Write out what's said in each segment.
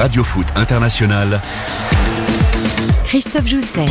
Radio Foot International. Christophe Jousset.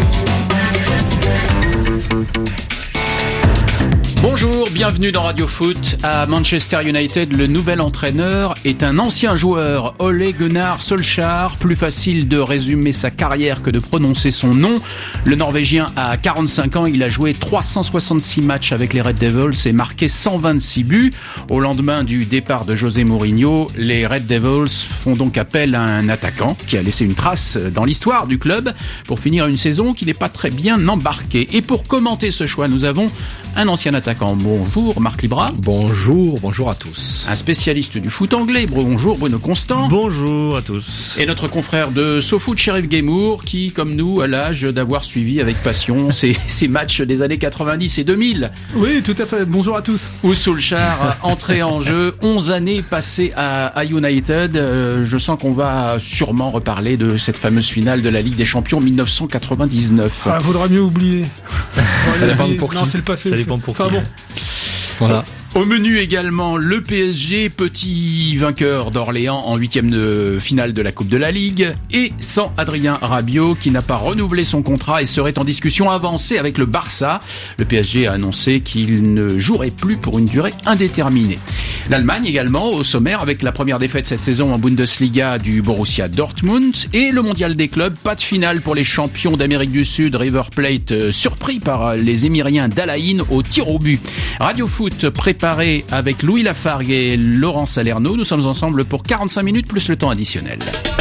Bonjour, bienvenue dans Radio Foot. À Manchester United, le nouvel entraîneur est un ancien joueur, Ole Gunnar Solskjaer. Plus facile de résumer sa carrière que de prononcer son nom. Le Norvégien a 45 ans, il a joué 366 matchs avec les Red Devils et marqué 126 buts. Au lendemain du départ de José Mourinho, les Red Devils font donc appel à un attaquant qui a laissé une trace dans l'histoire du club pour finir une saison qui n'est pas très bien embarquée. Et pour commenter ce choix, nous avons un ancien attaquant. Bonjour Marc Libra. Bonjour à tous. Un spécialiste du foot anglais. Bonjour Bruno Constant. Bonjour à tous. Et notre confrère de SoFoot, Sheriff Guémour, qui, comme nous, a l'âge d'avoir suivi avec passion ces matchs des années 90 et 2000. Oui, tout à fait. Bonjour à tous. Où Solskjaer entré en jeu, 11 années passées à United. Je sens qu'on va sûrement reparler de cette fameuse finale de la Ligue des Champions 1999. Vaudra mieux oublier. Ça dépend pour qui. Non, c'est le passé. Ça dépend pour qui. Enfin bon. Voilà. Au menu également, le PSG, petit vainqueur d'Orléans en 8e de finale de la Coupe de la Ligue, et sans Adrien Rabiot qui n'a pas renouvelé son contrat et serait en discussion avancée avec le Barça. Le PSG a annoncé qu'il ne jouerait plus pour une durée indéterminée. L'Allemagne également au sommaire avec la première défaite cette saison en Bundesliga du Borussia Dortmund, et le mondial des clubs, pas de finale pour les champions d'Amérique du Sud, River Plate, surpris par les Émiriens d'Al-Ain au tir au but. Radio Foot préparé avec Louis Lafargue et Laurent Salerno. Nous sommes ensemble pour 45 minutes plus le temps additionnel.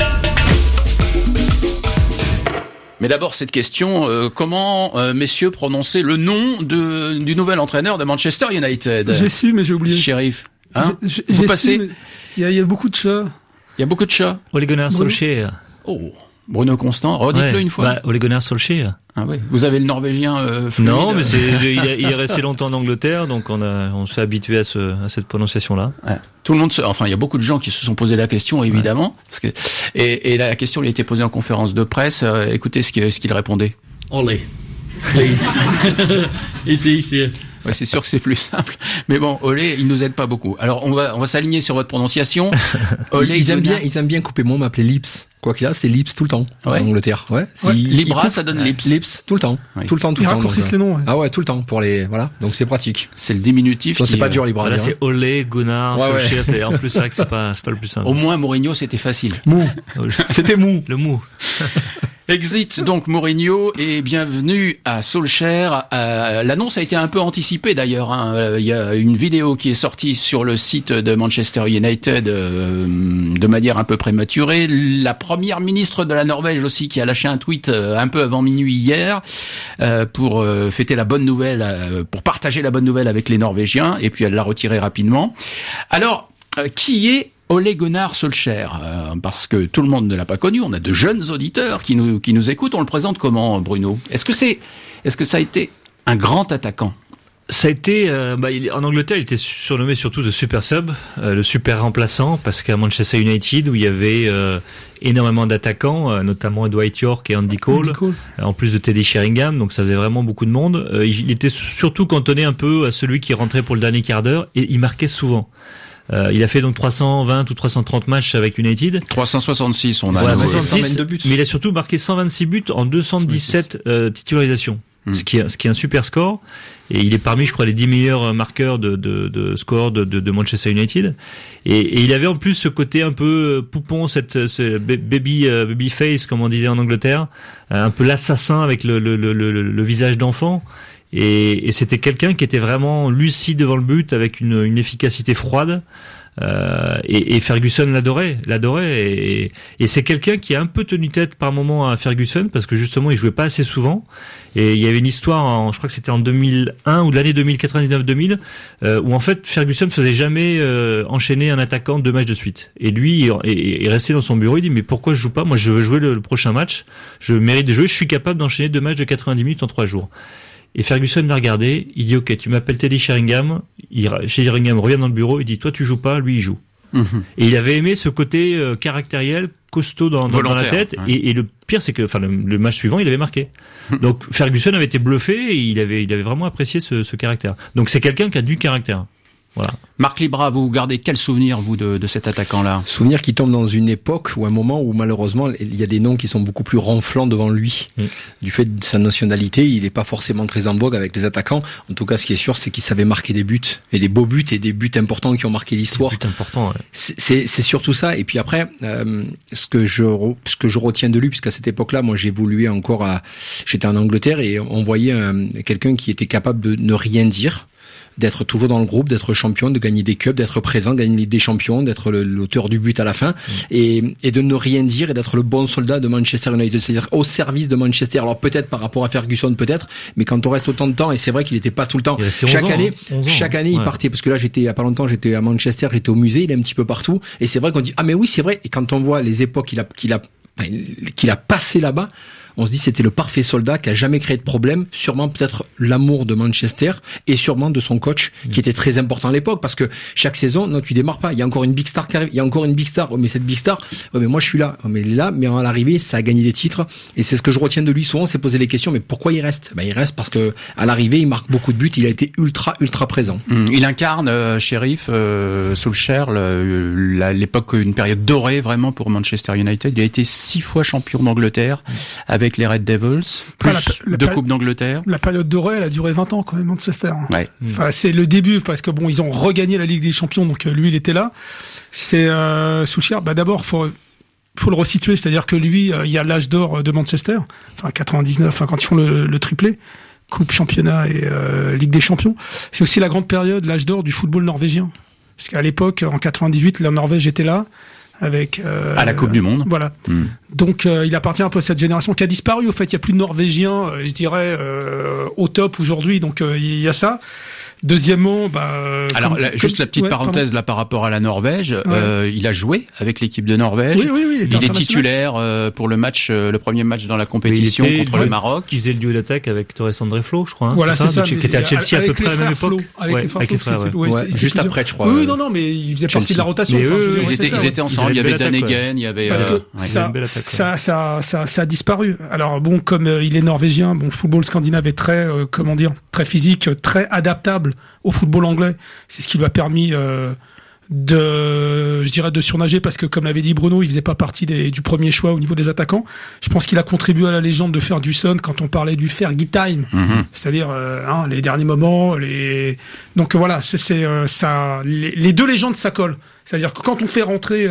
Mais d'abord cette question, comment, messieurs, prononcer le nom du nouvel entraîneur de Manchester United? J'ai su, mais j'ai oublié. Sheriff, hein? Vous passez. Il y a beaucoup de chats. Il y a beaucoup de chats. Ole Gunnar Solskjaer. Oh, Bruno Constant, redites-le une fois. Ole Gunnar Solskjaer. Ah oui. Vous avez le norvégien fluide. Non, mais il est resté longtemps en Angleterre, donc on s'est habitué à cette prononciation-là. Ouais. Tout le monde il y a beaucoup de gens qui se sont posé la question, évidemment, parce que et la question lui a été posée en conférence de presse. Écoutez ce qu'il répondait. Ole, please. It's easier. Ouais, c'est sûr que c'est plus simple. Mais bon, Ole, il nous aide pas beaucoup. Alors, on va s'aligner sur votre prononciation. Ole, ils aiment bien couper moi, m'appeler Lips. Quoi qu'il a, c'est Lips tout le temps. Ouais. En Angleterre. Ouais. Libra, ça donne Lips. Lips tout le temps. Oui. Tout le temps. Ils raccourcissent les noms. Ouais. Ah ouais, tout le temps pour les, voilà. Donc c'est pratique. C'est le diminutif. Ça, c'est pas dur, Libra. Là, c'est Ole Gunnar Solskjaer. C'est, en plus, c'est vrai que c'est pas le plus simple. Au moins, Mourinho, c'était facile. Mou. C'était mou. Le mou. Exit donc Mourinho et bienvenue à Solskjaer. L'annonce a été un peu anticipée d'ailleurs. Il y a une vidéo qui est sortie sur le site de Manchester United de manière un peu prématurée. La première ministre de la Norvège aussi qui a lâché un tweet un peu avant minuit hier pour fêter la bonne nouvelle, pour partager la bonne nouvelle avec les Norvégiens, et puis elle l'a retiré rapidement. Alors, qui est Ole Gunnar Solskjaer, parce que tout le monde ne l'a pas connu. On a de jeunes auditeurs qui nous écoutent. On le présente comment, Bruno? Est-ce que ça a été un grand attaquant? Ça a été, en Angleterre, il était surnommé surtout de super sub, le super remplaçant, parce qu'à Manchester United, où il y avait énormément d'attaquants, notamment Dwight York et Andy Cole, en plus de Teddy Sheringham, donc ça faisait vraiment beaucoup de monde. Il était surtout cantonné un peu à celui qui rentrait pour le dernier quart d'heure, et il marquait souvent. Il a fait donc 320 ou 330 matchs avec United. 366, on a. Voilà, 122 buts. Mais il a surtout marqué 126 buts en 217 titularisations. Ce qui est un super score. Et il est parmi, je crois, les 10 meilleurs marqueurs de score de Manchester United. Et il avait en plus ce côté un peu poupon, ce baby face, comme on disait en Angleterre, un peu l'assassin avec le visage d'enfant. Et c'était quelqu'un qui était vraiment lucide devant le but, avec une efficacité froide. Et Ferguson l'adorait. Et c'est quelqu'un qui a un peu tenu tête par moment à Ferguson, parce que justement il jouait pas assez souvent. Et il y avait une histoire, je crois que c'était en 2001 ou l'année 2099-2000, où en fait Ferguson faisait jamais enchaîner un attaquant 2 matchs de suite. Et lui est resté dans son bureau, il dit mais pourquoi je joue pas? Moi je veux jouer le prochain match, je mérite de jouer, je suis capable d'enchaîner 2 matchs de 90 minutes en 3 jours. Et Ferguson l'a regardé, il dit ok, tu m'appelles Teddy Sheringham, Sheringham revient dans le bureau, il dit toi tu joues pas, lui il joue. Et il avait aimé ce côté caractériel, costaud dans la tête. Ouais. Et le pire, c'est que, le match suivant, il avait marqué. Donc Ferguson avait été bluffé et il avait vraiment apprécié ce caractère. Donc c'est quelqu'un qui a du caractère. Voilà. Marc Libra, vous gardez quel souvenir, vous, de cet attaquant-là? Souvenir qui tombe dans une époque ou un moment où malheureusement il y a des noms qui sont beaucoup plus ronflants devant lui. Du fait de sa nationalité, il n'est pas forcément très en vogue avec les attaquants. En tout cas, ce qui est sûr, c'est qu'il savait marquer des buts, et des beaux buts, et des buts importants qui ont marqué l'histoire. Des buts importants, ouais. C'est surtout ça. Et puis après, ce que je retiens de lui, puisqu'à cette époque-là, moi, j'évoluais encore j'étais en Angleterre, et on voyait quelqu'un qui était capable de ne rien dire, d'être toujours dans le groupe, d'être champion, de gagner des cups, d'être présent, de gagner la Ligue des Champions, d'être l'auteur du but à la fin, et de ne rien dire, et d'être le bon soldat de Manchester United, c'est-à-dire au service de Manchester. Alors peut-être par rapport à Ferguson, peut-être, mais quand on reste autant de temps, et c'est vrai qu'il n'était pas tout le temps. Chaque année, il partait, parce que là, il y a pas longtemps, j'étais à Manchester, j'étais au musée, il est un petit peu partout, et c'est vrai qu'on dit, ah mais oui, c'est vrai, et quand on voit les époques qu'il a passé là-bas, on se dit c'était le parfait soldat qui a jamais créé de problème, sûrement peut-être l'amour de Manchester et sûrement de son coach qui était très important à l'époque, parce que chaque saison, non, tu démarres pas, il y a encore une big star qui arrive, il y a encore une big star, mais cette big star, mais moi je suis là, mais à l'arrivée ça a gagné des titres, et c'est ce que je retiens de lui souvent, c'est poser les questions, mais pourquoi il reste? Il reste parce que à l'arrivée il marque beaucoup de buts, il a été ultra présent. Il incarne, Sheriff, Solskjaer, l'époque, une période dorée vraiment pour Manchester United. Il a été 6 fois champion d'Angleterre avec les Red Devils, plus deux coupes d'Angleterre. La période dorée, elle a duré 20 ans quand même, Manchester. Ouais. Enfin, c'est le début, parce que ils ont regagné la Ligue des Champions, donc lui, il était là. C'est Solskjaer. D'abord, faut le resituer, c'est-à-dire que lui, il y a l'âge d'or de Manchester, 99, quand ils font le triplé, coupe, championnat et Ligue des Champions. C'est aussi la grande période, l'âge d'or du football norvégien, parce qu'à l'époque, en 98, la Norvège était là. Avec à la Coupe du Monde. Voilà. Donc il appartient un peu à cette génération qui a disparu. Au fait, il y a plus de Norvégiens, je dirais, au top aujourd'hui. Donc il y a ça. Deuxièmement, alors juste la petite parenthèse là par rapport à la Norvège, il a joué avec l'équipe de Norvège. Oui, il est titulaire pour le premier match dans la compétition contre le Maroc. Il faisait le duo d'attaque avec Torres André Flo, je crois. Voilà, c'est ça. Qui était à Chelsea à peu près à la même époque. Avec les frères Flo. Juste après, je crois. Oui, non, mais il faisait partie de la rotation. Ils étaient ensemble. Il y avait Dan Egan, il y avait. Parce que ça a disparu. Alors comme il est norvégien, le football scandinave est très, très physique, très adaptable au football anglais. C'est ce qui lui a permis de surnager, parce que comme l'avait dit Bruno, il faisait pas partie du premier choix au niveau des attaquants. Je pense qu'il a contribué à la légende de Ferguson quand on parlait du Fergie Time, c'est-à-dire les derniers moments, donc voilà, c'est ça, les deux légendes ça colle. C'est-à-dire que quand on fait rentrer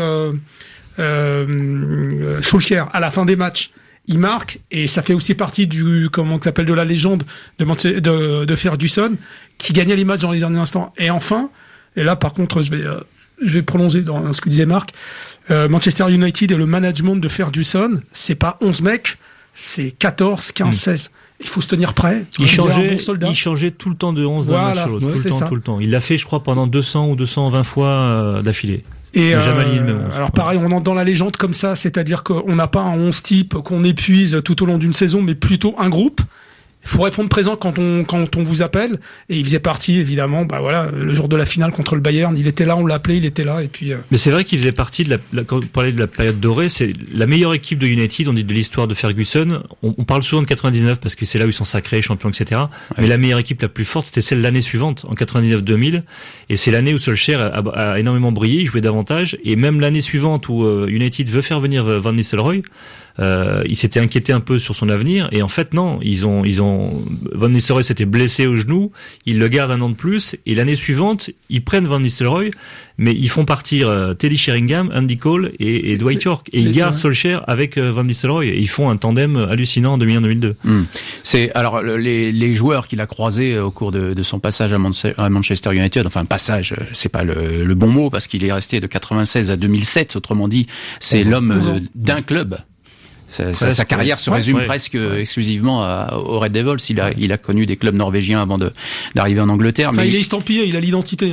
Solskjaer à la fin des matchs, il marque, et ça fait aussi partie de la légende de Ferguson, qui gagnait les matchs dans les derniers instants. Et enfin, et là par contre je vais prolonger dans ce que disait Marc, Manchester United et le management de Ferguson, c'est pas 11 mecs, c'est 14, 15, 16. Il faut se tenir prêt. Il changeait tout le temps de 11 d'un match à l'autre, tout le temps. Il l'a fait, je crois, pendant 200 ou 220 fois d'affilée. Et jamais aligné le même 11. Alors pareil, on entre dans la légende comme ça, c'est-à-dire qu'on n'a pas un 11 type qu'on épuise tout au long d'une saison, mais plutôt un groupe. Il faut répondre présent quand on vous appelle, et il faisait partie évidemment, le jour de la finale contre le Bayern, il était là, on l'appelait, il était là, et puis. Mais c'est vrai qu'il faisait partie quand vous parlez de la période dorée, c'est la meilleure équipe de United, on dit de l'histoire de Ferguson. On parle souvent de 99 parce que c'est là où ils sont sacrés, champions, etc. Mais la meilleure équipe la plus forte, c'était celle l'année suivante, en 99-2000, et c'est l'année où Solskjaer a énormément brillé, il jouait davantage, et même l'année suivante où United veut faire venir Van Nistelrooy. Il s'était inquiété un peu sur son avenir, et en fait non, Van Nistelrooy s'était blessé au genou, ils le gardent un an de plus, et l'année suivante ils prennent Van Nistelrooy, mais ils font partir Teddy Sheringham, Andy Cole et Dwight York, et ils gardent Solskjaer avec Van Nistelrooy, et ils font un tandem hallucinant en 2001-2002. C'est alors les joueurs qu'il a croisés au cours de son passage à Manchester United, enfin passage, c'est pas le bon mot, parce qu'il est resté de 96 à 2007, autrement dit, c'est l'homme d'un club. Sa carrière se résume presque exclusivement aux Red Devils. Il a connu des clubs norvégiens avant d'arriver en Angleterre. Enfin, mais il est estampillé, il a l'identité.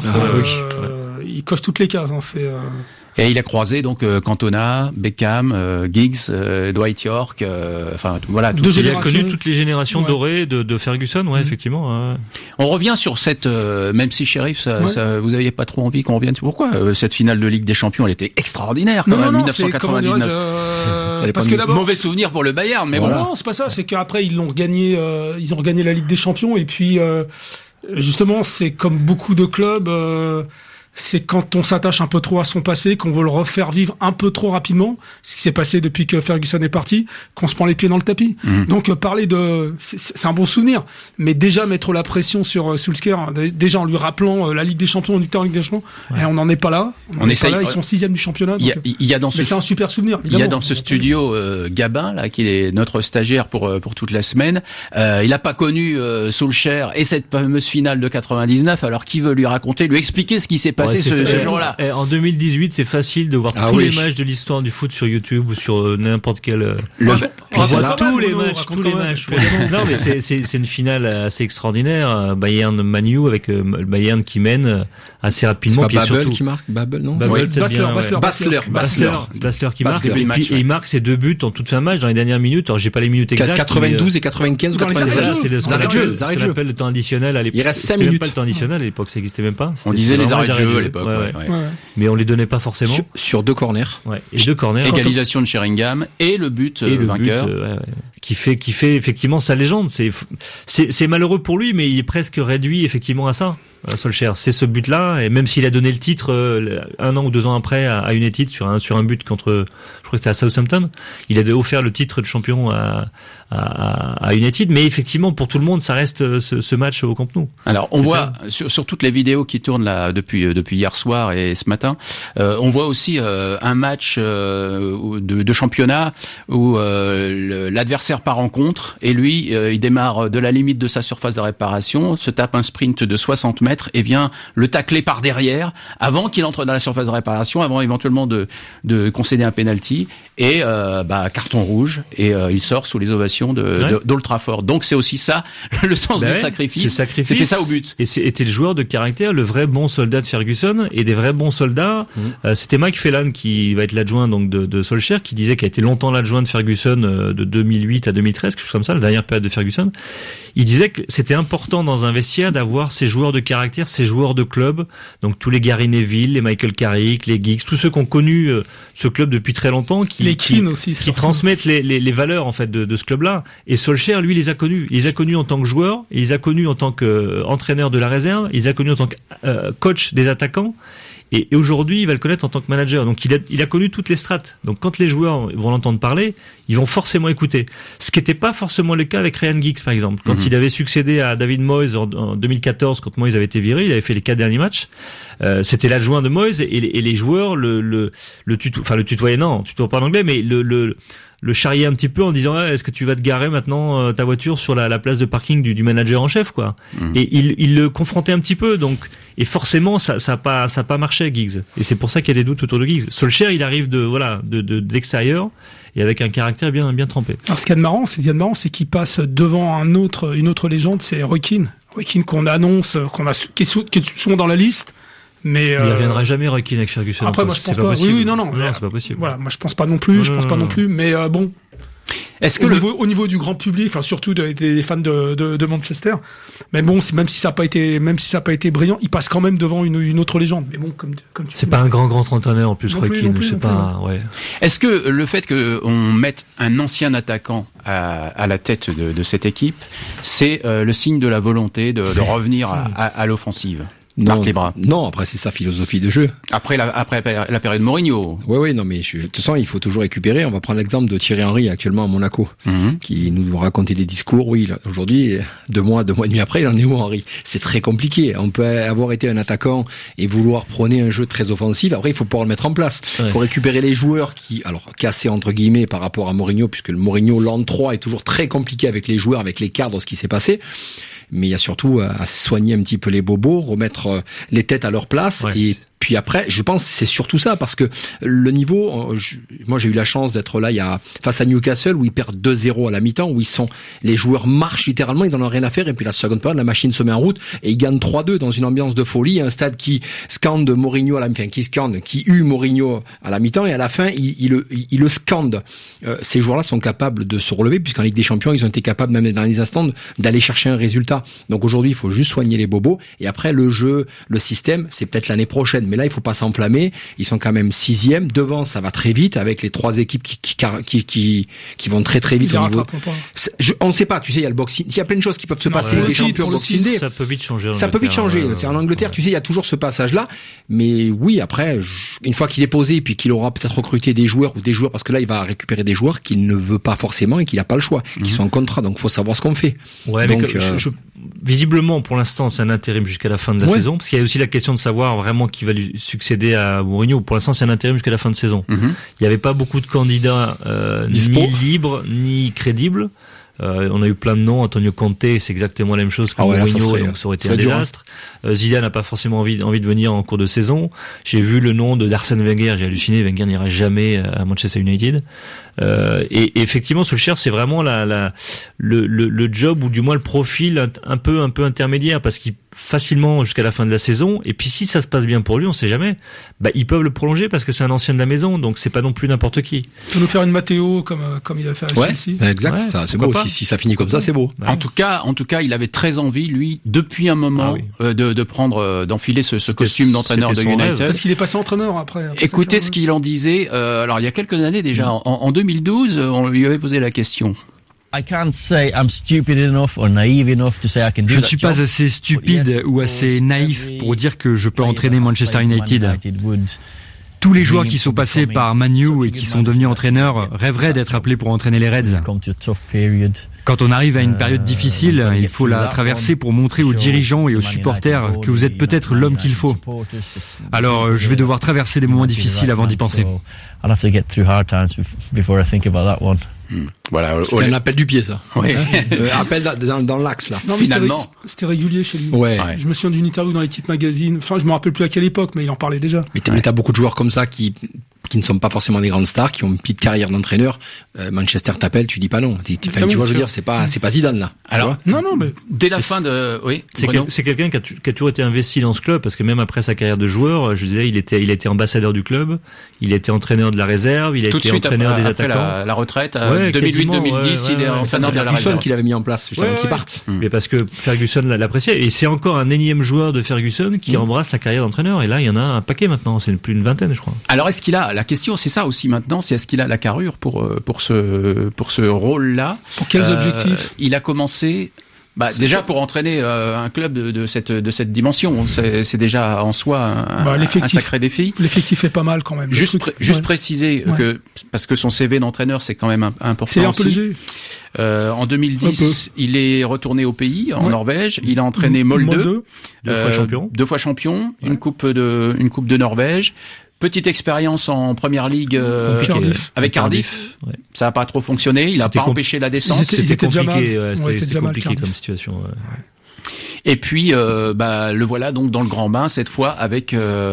Il coche toutes les cases. Et il a croisé donc Cantona, Beckham, Giggs, Dwight York, voilà. Il a connu toutes les générations dorées de Ferguson, effectivement. On revient sur cette, même si Sheriff, vous aviez pas trop envie qu'on revienne. Pourquoi cette finale de Ligue des Champions, elle était extraordinaire quand même, 1999. Parce que d'abord, mauvais souvenir pour le Bayern, mais non, c'est pas ça. C'est qu'après ils ont regagné la Ligue des Champions, et puis. justement, c'est comme beaucoup de clubs, c'est quand on s'attache un peu trop à son passé, qu'on veut le refaire vivre un peu trop rapidement, ce qui s'est passé depuis que Ferguson est parti, qu'on se prend les pieds dans le tapis. Donc parler c'est un bon souvenir, mais déjà mettre la pression sur Solskjaer, déjà en lui rappelant la Ligue des Champions, en Ligue des Champions, et on n'en est pas là. On essaye, pas là, ils sont 6e du championnat. Il y a dans mais c'est un super souvenir. Il y a dans ce studio Gabin là, qui est notre stagiaire pour toute la semaine. Il n'a pas connu Solskjaer et cette fameuse finale de 99. Alors qui veut lui raconter, lui expliquer ce qui s'est passé ce jour-là? En 2018, c'est facile de voir tous les matchs de l'histoire du foot sur YouTube ou sur n'importe quel. On voit tous les matchs. Non, mais c'est une finale assez extraordinaire. Bayern-Man U avec le Bayern qui mène assez rapidement. C'est pas Babel qui marque, Babel, non? Basler qui marque. Et il marque ses 2 buts en toute fin de match dans les dernières minutes. Alors j'ai pas les minutes exactes. 92 et 95 ou 96. C'est ce qu'on appelle le temps additionnel à l'époque. Il reste 5 minutes. Pas le temps additionnel à l'époque, ça existait même pas. On disait les arrêts de jeu à l'époque. Mais on les donnait pas forcément. Sur 2 corners. Et 2 corners. Égalisation de Sheringham et le but vainqueur. Qui fait effectivement sa légende. C'est malheureux pour lui, mais il est presque réduit effectivement à ça. Solskjaer, c'est ce but-là, et même s'il a donné le titre 1 an ou 2 ans après à United sur un but contre, je crois que c'était à Southampton, il a offert le titre de champion à United, mais effectivement pour tout le monde ça reste ce match au Camp Nou. Alors on voit sur toutes les vidéos qui tournent là depuis hier soir et ce matin, on voit aussi un match de championnat où l'adversaire part en contre et lui il démarre de la limite de sa surface de réparation, se tape un sprint de 60 mètres et vient le tacler par derrière avant qu'il entre dans la surface de réparation, avant éventuellement de concéder un penalty et carton rouge et il sort sous les ovations d'Old Trafford. Donc c'est aussi ça le sens du sacrifice. C'était ça au but. Et c'était le joueur de caractère, le vrai bon soldat de Ferguson, et des vrais bons soldats. C'était Mike Phelan qui va être l'adjoint donc de Solskjaer, qui disait qu'il a été longtemps l'adjoint de Ferguson de 2008 à 2013, quelque chose comme ça, la dernière période de Ferguson. Il disait que c'était important dans un vestiaire d'avoir ces joueurs de caractère, ces joueurs de club, donc tous les Gary Neville, les Michael Carrick, les Giggs, tous ceux qui ont connu ce club depuis très longtemps, qui transmettent les valeurs en fait de ce club-là. Et Solskjaer, lui, les a connus. Il les a connus en tant que joueur, il les a connus en tant qu'entraîneur de la réserve, il les a connus en tant que coach des attaquants. Et aujourd'hui, il va le connaître en tant que manager. Donc, il a connu toutes les strates. Donc, quand les joueurs vont l'entendre parler, ils vont forcément écouter. Ce qui n'était pas forcément le cas avec Ryan Giggs, par exemple. Quand il avait succédé à David Moyes en 2014, quand Moyes avait été viré, il avait fait les 4 derniers matchs. C'était l'adjoint de Moyes et les joueurs le tutoyaient, non, tutoient pas en anglais, mais le charrier un petit peu en disant est-ce que tu vas te garer maintenant ta voiture sur la place de parking du manager en chef, quoi. Et il le confrontait un petit peu, donc, et forcément ça a pas marché, Giggs, et c'est pour ça qu'il y a des doutes autour de Giggs. Solskjaer, il arrive de l'extérieur et avec un caractère bien trempé. Alors ce qu'il y a de marrant, c'est qu'il passe devant une autre légende, c'est Roy Keane qu'on annonce, qui est souvent dans la liste. Mais il reviendra jamais Roy Keane avec Ferguson. Après, moi je pense pas. Oui, non, c'est pas possible. Voilà, moi je pense pas non plus. Mais bon. Est-ce que au niveau du grand public, enfin surtout des fans de Manchester, mais bon, même si ça n'a pas été brillant, il passe quand même devant une autre légende. Mais bon, comme tu c'est pas un grand entraîneur en plus, Roy Keane, c'est pas. Ouais. Est-ce que le fait qu'on mette un ancien attaquant à la tête de cette équipe, c'est le signe de la volonté de revenir à l'offensive? Non, après c'est sa philosophie de jeu. Après la période Mourinho. Oui, non, mais de toute façon, il faut toujours récupérer. On va prendre l'exemple de Thierry Henry actuellement à Monaco, qui nous racontait des discours. Oui, aujourd'hui, 2 mois et demi après, il en est où, Henry? C'est très compliqué. On peut avoir été un attaquant et vouloir prôner un jeu très offensif. Après, il faut pouvoir le mettre en place. Il faut récupérer les joueurs cassés entre guillemets par rapport à Mourinho, puisque le Mourinho l'an 3 est toujours très compliqué avec les joueurs, avec les cadres, ce qui s'est passé. Mais il y a surtout à soigner un petit peu les bobos, remettre les têtes à leur place. Et puis après, je pense que c'est surtout ça, parce que le niveau, moi j'ai eu la chance d'être là face à Newcastle, où ils perdent 2-0 à la mi-temps, où les joueurs marchent littéralement, ils n'en ont rien à faire, et puis la seconde période, la machine se met en route, et ils gagnent 3-2 dans une ambiance de folie, un stade qui scande Mourinho qui hue Mourinho à la mi-temps, et à la fin, il le scande. Ces joueurs-là sont capables de se relever, puisqu'en Ligue des Champions, ils ont été capables, même dans les instants, d'aller chercher un résultat. Donc aujourd'hui, il faut juste soigner les bobos, et après, le jeu, le système, c'est peut-être l'année prochaine. Mais là, il faut pas s'enflammer. Ils sont quand même 6e. Devant, ça va très vite avec les 3 équipes qui vont très très vite au niveau. On ne sait pas. Tu sais, il y a le boxing. Il y a plein de choses qui peuvent se passer. Les champions Boxing Day. Ça peut vite changer. Ça peut vite changer. C'est en Angleterre, tu sais, il y a toujours ce passage-là. Mais oui, après, une fois qu'il est posé, puis qu'il aura peut-être recruté des joueurs parce que là, il va récupérer des joueurs qu'il ne veut pas forcément et qu'il n'a pas le choix, qui sont en contrat. Donc, faut savoir ce qu'on fait. Ouais, donc, visiblement, pour l'instant, c'est un intérim jusqu'à la fin de la saison, parce qu'il y a aussi la question de savoir vraiment qui va lui succéder à Mourinho. Pour l'instant, c'est un intérim jusqu'à la fin de saison. Il n'y avait pas beaucoup de candidats, ni libres, ni crédibles. On a eu plein de noms. Antonio Conte, c'est exactement la même chose que Mourinho, donc ça aurait été un désastre. Zidane n'a pas forcément envie de venir en cours de saison. J'ai vu le nom d'Arsène Wenger, j'ai halluciné. Wenger n'ira jamais à Manchester United. Et effectivement, Solskjaer, c'est vraiment le job, ou du moins le profil un peu intermédiaire, parce qu'il facilement jusqu'à la fin de la saison, et puis si ça se passe bien pour lui, on sait jamais, ils peuvent le prolonger parce que c'est un ancien de la maison, donc c'est pas non plus n'importe qui. Il peut nous faire une Matteo comme il a fait à Chelsea. Exact, c'est beau. Si ça finit comme ça, c'est beau. En tout cas, il avait très envie, lui, depuis un moment, d'enfiler ce costume d'entraîneur de United. Parce qu'il est passé entraîneur après Écoutez ce qu'il en disait. Alors il y a quelques années déjà, en 2012, on lui avait posé la question. Je ne suis pas assez stupide ou assez naïf pour dire que je peux entraîner Manchester United. Tous les joueurs qui sont passés par Man U et qui sont devenus entraîneurs rêveraient d'être appelés pour entraîner les Reds. Quand on arrive à une période difficile, il faut la traverser pour montrer aux dirigeants et aux supporters que vous êtes peut-être l'homme qu'il faut. Alors, je vais devoir traverser des moments difficiles avant d'y penser. Voilà, c'était un appel du pied, ça. Oui. Appel dans l'axe, là. Non, finalement, c'était régulier chez lui. Ouais. Je me souviens d'une interview dans l'équipe magazine. Enfin, je me rappelle plus à quelle époque, mais il en parlait déjà. Mais t'as beaucoup de joueurs comme ça qui ne sont pas forcément des grandes stars, qui ont une petite carrière d'entraîneur. Manchester t'appelle, tu dis pas non. Tu vois, je veux dire, c'est pas Zidane, là. Alors, non, mais dès la fin de, c'est quelqu'un qui a toujours été investi dans ce club, parce que même après sa carrière de joueur, je disais, il a été ambassadeur du club, il a été entraîneur de la réserve, il a été entraîneur des attaquants. Après la retraite, 2008-2010, il est entraîneur de la réserve. Ferguson qu'il avait mis en place, justement, qui parte. Mais parce que Ferguson l'appréciait, et c'est encore un énième joueur de Ferguson qui embrasse la carrière d'entraîneur, et là, il y en a un paquet maintenant, c'est plus d'une vingtaine, je crois. Alors, est-ce qu'il a, la question, c'est ça aussi maintenant, c'est est-ce qu'il a la carrure pour ce rôle-là? Pour quels objectifs? Il a commencé, déjà pour entraîner un club de cette dimension, c'est déjà en soi un sacré défi. L'effectif est pas mal quand même. Juste préciser que parce que son CV d'entraîneur c'est quand même important. C'est un peu léger. En 2010, il est retourné au pays, en Norvège. Il a entraîné Molde, 2 fois champion, une coupe de Norvège. Petite expérience en première ligue avec Cardiff. Ouais. Ça n'a pas trop fonctionné. Il n'a pas empêché la descente. C'était compliqué. C'était compliqué comme situation. Ouais. Et puis, le voilà donc dans le grand bain cette fois avec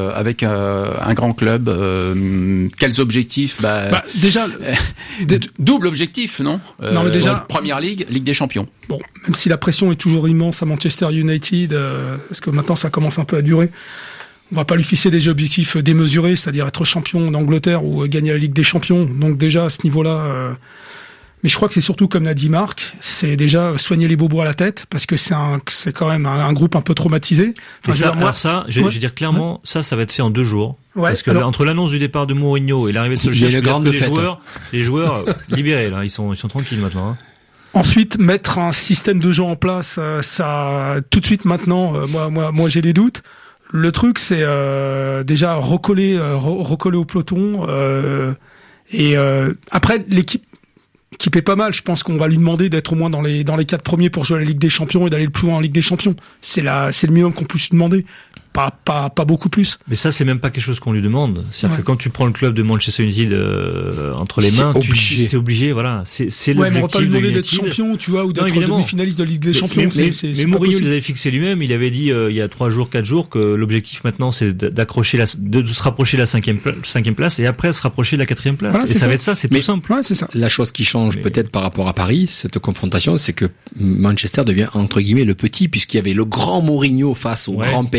un grand club. Quels objectifs? Déjà, double objectif, non? Non, mais déjà première ligue, Ligue des Champions. Bon, même si la pression est toujours immense à Manchester United, parce que maintenant ça commence un peu à durer. On va pas lui fixer des objectifs démesurés, c'est-à-dire être champion d'Angleterre ou gagner la Ligue des Champions. Donc déjà à ce niveau-là, mais je crois que c'est surtout comme l'a dit Marc, c'est déjà soigner les bobos à la tête, parce que c'est quand même un groupe un peu traumatisé. Enfin, je vais dire clairement, ça va être fait en 2 jours. Ouais, parce que entre l'annance du départ de Mourinho et l'arrivée de Solskjaer, les joueurs libérés là, ils sont tranquilles maintenant. Hein. Ensuite, mettre un système de jeu en place, ça tout de suite maintenant, moi j'ai des doutes. Le truc, c'est déjà recoller au peloton. Et après, l'équipe est pas mal. Je pense qu'on va lui demander d'être au moins dans les 4 premiers pour jouer à la Ligue des Champions et d'aller le plus loin en Ligue des Champions. C'est le minimum qu'on puisse lui demander. Pas beaucoup plus. Mais ça, c'est même pas quelque chose qu'on lui demande. C'est-à-dire que quand tu prends le club de Manchester United entre les mains, c'est obligé, voilà. C'est l'objectif. Mais on va pas lui demander d'être champion, tu vois, ou d'être demi-finaliste de Ligue des Champions. Mais Mourinho les avait fixé lui-même. Il avait dit il y a 4 jours que l'objectif maintenant c'est d'accrocher de se rapprocher de la 5e place et après se rapprocher de la 4e place. Voilà, et ça va être ça, c'est tout simple. Ouais, c'est ça. La chose qui change peut-être par rapport à Paris, cette confrontation, c'est que Manchester devient entre guillemets le petit, puisqu'il y avait le grand Mourinho face au grand PSG.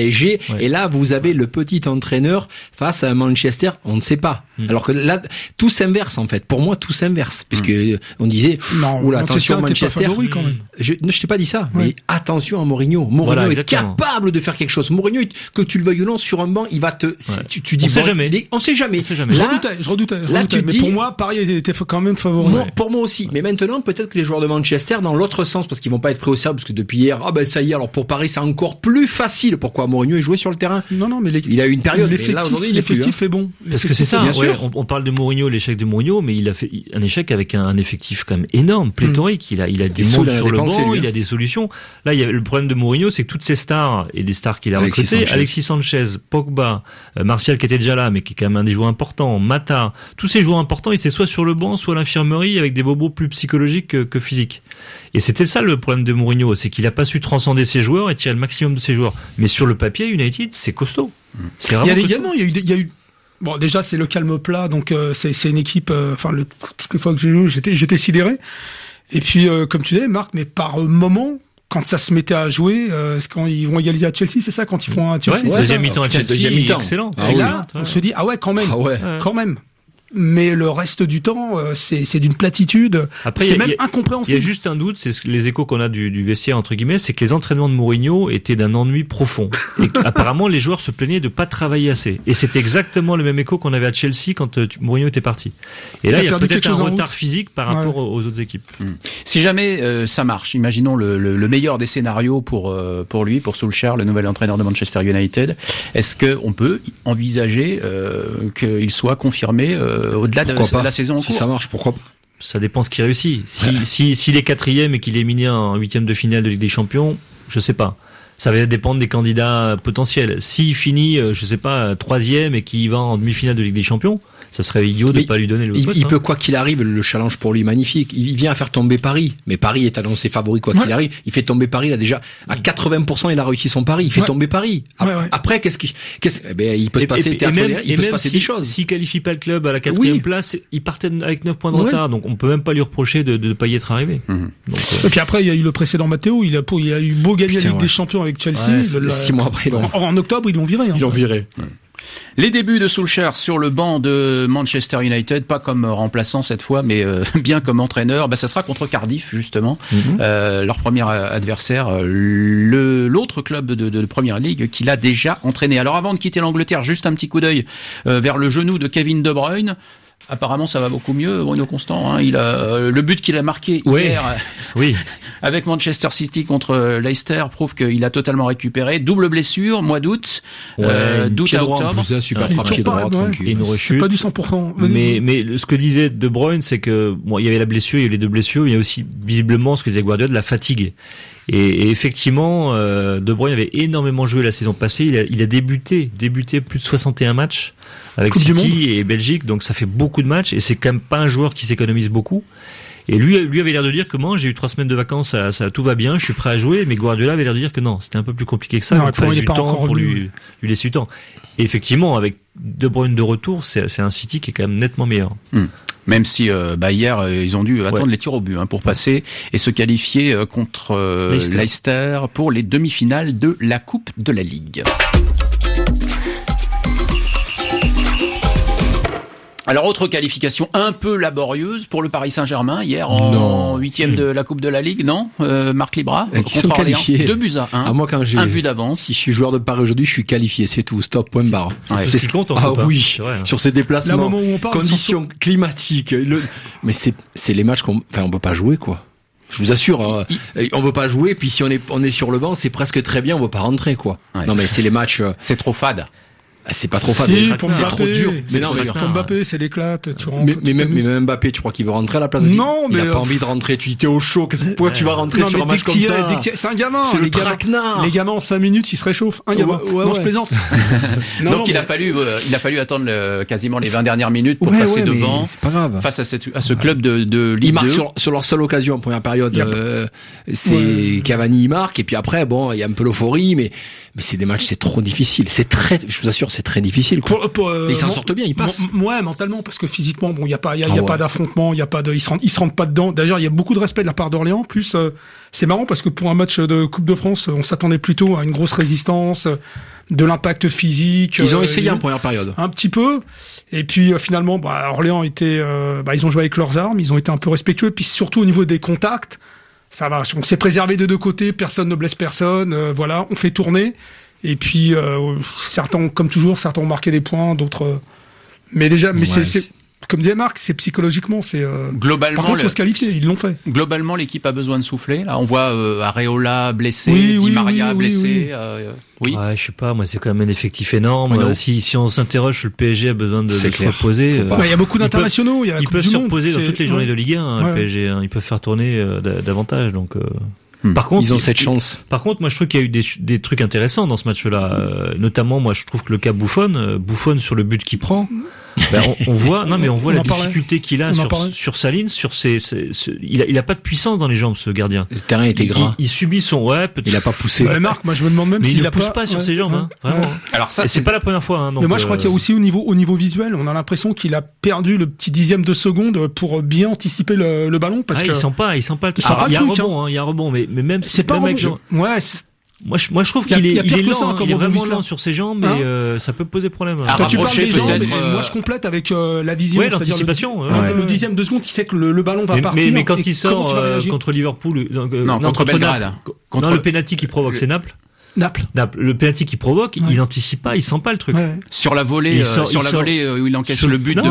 Et là, vous avez le petit entraîneur face à Manchester, on ne sait pas. Alors que là, tout s'inverse en fait. Pour moi, tout s'inverse, puisque on disait, oula, attention Manchester. Quand même. Je t'ai pas dit ça, mais attention à Mourinho. Mourinho est capable de faire quelque chose. Mourinho, que tu le veuilles ou non, sur un banc, il va te. Tu dis, on sait jamais. Je redoutais. Là, tu dis, pour moi, Paris était quand même favori. Pour moi aussi. Mais maintenant, peut-être que les joueurs de Manchester, dans l'autre sens, parce qu'ils vont pas être pris au sérieux, parce que depuis hier, ça y est. Alors pour Paris, c'est encore plus facile. Pourquoi Mourinho est joué sur le terrain? Non, mais il a eu une période. L'effectif est bon. Parce que c'est ça. On parle de Mourinho, l'échec de Mourinho, mais il a fait un échec avec un effectif quand même énorme, pléthorique. Il a du monde sur le banc, il a des solutions. Là, le problème de Mourinho, c'est que toutes ces stars et des stars qu'il a recrutées, Alexis Sanchez, Pogba, Martial qui était déjà là, mais qui est quand même un des joueurs importants, Mata, tous ces joueurs importants, il s'est soit sur le banc, soit à l'infirmerie avec des bobos plus psychologiques que physiques. Et c'était ça le problème de Mourinho, c'est qu'il a pas su transcender ses joueurs et tirer le maximum de ses joueurs. Mais sur le papier, United, c'est costaud. C'est vraiment costaud. Il y a eu bon, déjà, c'est le calme plat, donc c'est une équipe. Toutes les fois que j'ai joué, j'étais sidéré. Et puis, comme tu disais, Marc, mais par moment, quand ça se mettait à jouer, quand ils vont égaliser à Chelsea, c'est ça, quand ils font un Chelsea. Deuxième mi-temps à Chelsea, excellent. Et là, on se dit, quand même. Mais le reste du temps, c'est d'une platitude. Après, c'est même incompréhensible. Il y a juste un doute, c'est les échos qu'on a du vestiaire entre guillemets, c'est que les entraînements de Mourinho étaient d'un ennui profond. Et apparemment, les joueurs se plaignaient de pas travailler assez. Et c'est exactement le même écho qu'on avait à Chelsea quand Mourinho était parti. Et là, il y a peut-être un retard physique par rapport aux autres équipes. Si jamais ça marche, imaginons le meilleur des scénarios pour lui, pour Solskjaer, le nouvel entraîneur de Manchester United. Est-ce que on peut envisager qu'il soit confirmé au-delà de la saison en cours? Si ça marche, pourquoi pas? Ça dépend ce qu'il réussit. S'il est quatrième et qu'il est éliminé en huitième de finale de Ligue des Champions, je sais pas. Ça va dépendre des candidats potentiels. S'il finit, je sais pas, troisième et qu'il va en demi-finale de Ligue des Champions, ça serait idiot de pas lui donner le poste. Il peut, quoi qu'il arrive, le challenge pour lui magnifique. Il vient à faire tomber Paris. Mais Paris est annoncé favori quoi qu'il arrive. Il fait tomber Paris, là, déjà. À 80%, il a réussi son pari. Il fait tomber Paris. Après, il peut se passer des choses. S'il qualifie pas le club à la quatrième place, il partait avec 9 points de retard. Donc, on peut même pas lui reprocher de pas y être arrivé. Et puis après, il y a eu le précédent Matteo. Il a eu beau gagner la Ligue des Champions avec Chelsea. 6 mois après, en octobre, ils l'ont viré. Ils l'ont viré. Les débuts de Solskjaer sur le banc de Manchester United, pas comme remplaçant cette fois, mais bien comme entraîneur, ça sera contre Cardiff justement, leur premier adversaire, l'autre club de Premier League qu'il a déjà entraîné. Alors avant de quitter l'Angleterre, juste un petit coup d'œil vers le genou de Kevin De Bruyne. Apparemment, ça va beaucoup mieux, Bruno Constant. Il a le but qu'il a marqué hier, avec Manchester City contre Leicester, prouve qu'il a totalement récupéré. Double blessure, mois d'août, d'août à octobre. Super pied droit, tranquille. Une rechute. C'est pas du 100%. Mais ce que disait De Bruyne, c'est que il y avait la blessure, il y a eu les deux blessures, il y a aussi visiblement ce que disait Guardiola, de la fatigue. Et effectivement, De Bruyne avait énormément joué la saison passée. Il a débuté plus de 61 matchs avec City et Belgique, donc ça fait beaucoup de matchs et c'est quand même pas un joueur qui s'économise beaucoup. Et lui avait l'air de dire que moi j'ai eu 3 semaines de vacances, ça tout va bien, je suis prêt à jouer, mais Guardiola avait l'air de dire que non, c'était un peu plus compliqué que ça, donc il fallait du temps pour lui laisser du temps. Et effectivement, avec De Bruyne de retour, c'est un City qui est quand même nettement meilleur. Même si hier ils ont dû attendre les tirs au but pour passer et se qualifier contre Leicester pour les demi-finales de la Coupe de la Ligue. Alors, autre qualification un peu laborieuse pour le Paris Saint-Germain, hier en 8e de la Coupe de la Ligue, non Marc Libra, qui sont qualifiés. 2-1. Moi, quand j'ai un but d'avance. Si je suis joueur de Paris aujourd'hui, je suis qualifié, c'est tout, stop, point barre. C'est ce qu'on sur ces déplacements, conditions climatiques. Mais c'est les matchs on peut pas jouer, quoi. Je vous assure, on veut pas jouer, puis si on est sur le banc, c'est presque très bien, on veut pas rentrer, quoi. Non, mais c'est les matchs. C'est trop fade. C'est pas trop fade, c'est trop dur. Mais non, pour Mbappé, c'est l'éclate, tu rentres. Mais même Mbappé, tu crois qu'il veut rentrer à la place de Non, mais il a pas envie de rentrer, tu dis t'es au chaud, pourquoi tu vas rentrer sur un match comme ça? C'est un gamin. C'est le traquenard. Les gamins en 5 minutes, ils se réchauffent. Un gamin. Non, je plaisante. Donc il a fallu attendre quasiment les 20 dernières minutes pour passer devant. C'est pas grave. Face à ce club de Ligue 2. Ils marquent sur leur seule occasion en première période. C'est Cavani, il marque, et puis après, il y a un peu l'euphorie, mais c'est des matchs, c'est trop difficile. Je vous assure, c'est très difficile, quoi. Ils s'en sortent bien, ils passent. Ouais, mentalement, parce que physiquement, bon, il y a pas d'affrontement, ils se rentrent pas dedans. D'ailleurs, il y a beaucoup de respect de la part d'Orléans. Plus, c'est marrant parce que pour un match de Coupe de France, on s'attendait plutôt à une grosse résistance, de l'impact physique. Ils ont essayé en première période. Un petit peu. Et puis, finalement, Orléans ils ont joué avec leurs armes, ils ont été un peu respectueux. Puis surtout au niveau des contacts, ça va. On s'est préservé des deux côtés, personne ne blesse personne, voilà, on fait tourner. Et puis certains, comme toujours, certains ont marqué des points, d'autres. Mais déjà, c'est comme disait Marc, c'est psychologiquement, c'est. Globalement, par contre, il faut se qualifier, ils l'ont fait. Globalement, l'équipe a besoin de souffler. Là, on voit Areola blessé, Di Maria blessé. Oui. Ouais, je sais pas, moi c'est quand même un effectif énorme. Si on s'interroge sur le PSG a besoin de se reposer. Il y a beaucoup d'internationaux. Ils peuvent se reposer dans toutes les journées de Ligue 1. Le PSG, ils peuvent faire tourner davantage. Donc. Par contre, ils ont cette chance. Par contre, moi je trouve qu'il y a eu des trucs intéressants dans ce match-là. Notamment, moi je trouve que le cas Buffon sur le but qu'il prend. On voit la difficulté qu'il a sur sa ligne, il a pas de puissance dans les jambes, ce gardien. Le terrain était gras. Il subit son il a pas poussé. Marc, moi je me demande même s'il ne pousse pas sur ses jambes, vraiment. Alors ça, c'est pas la première fois. Donc, mais moi je crois qu'il y a aussi au niveau visuel, on a l'impression qu'il a perdu le petit dixième de seconde pour bien anticiper le ballon parce que il sent pas. Il y a un rebond, mais même c'est pas un rebond. Ouais. Moi, je trouve qu'il est lent, il est vraiment lent sur ses jambes, mais ça peut poser problème. Quand tu parles des jambes, moi je complète avec la vision, c'est-à-dire l'anticipation. Le dixième de seconde, il sait que le ballon va partir. Mais quand il sort contre Liverpool, contre Belgrade, le penalty qui provoque, c'est Naples. Le penalty qu'il provoque, il anticipe pas, il sent pas le truc. Sur la volée, où il encaisse le but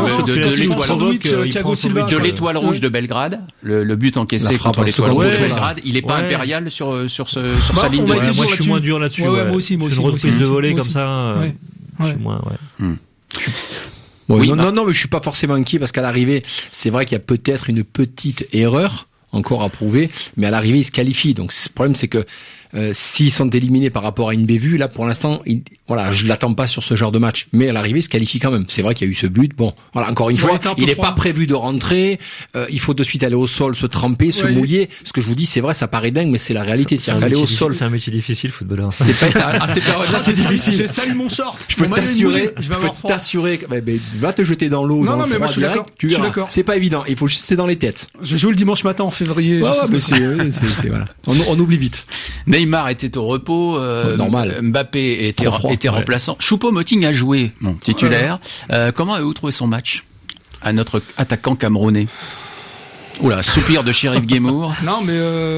de l'Étoile Rouge de Belgrade, le but encaissé contre l'Étoile Rouge de Belgrade, il est pas impérial sur sa ligne de touche. Moi, je suis moins dur là-dessus. Moi aussi. Une reprise de volée comme ça, je suis moins. Non, mais je suis pas forcément inquiet parce qu'à l'arrivée, c'est vrai qu'il y a peut-être une petite erreur encore à prouver, mais à l'arrivée, ils se qualifient. Donc, le problème, c'est que s'ils sont éliminés par rapport à une bévue, là pour l'instant, je l'attends pas sur ce genre de match. Mais à l'arrivée, il se qualifie quand même. C'est vrai qu'il y a eu ce but. Bon, voilà, encore une fois, il n'est pas prévu de rentrer. Il faut de suite aller au sol, se tremper, se mouiller. Ce que je vous dis, c'est vrai, ça paraît dingue, mais c'est la réalité. C'est aller au sol. C'est un métier difficile, footballeur. C'est pas à ces périodes-là, c'est difficile. Je salue mon short. Je peux t'assurer. Va te jeter dans l'eau. Non, mais moi je suis d'accord. Tu verras. C'est pas évident. Il faut juste c'est dans les têtes. J'ai joué le dimanche matin en février. Mais c'est voilà. On oublie vite. Neymar était au repos, normal. Mbappé était remplaçant. Choupo-Moting a joué, titulaire. Comment avez-vous trouvé son match à notre attaquant camerounais? Oula, soupir de Chérif Guémour. Non, mais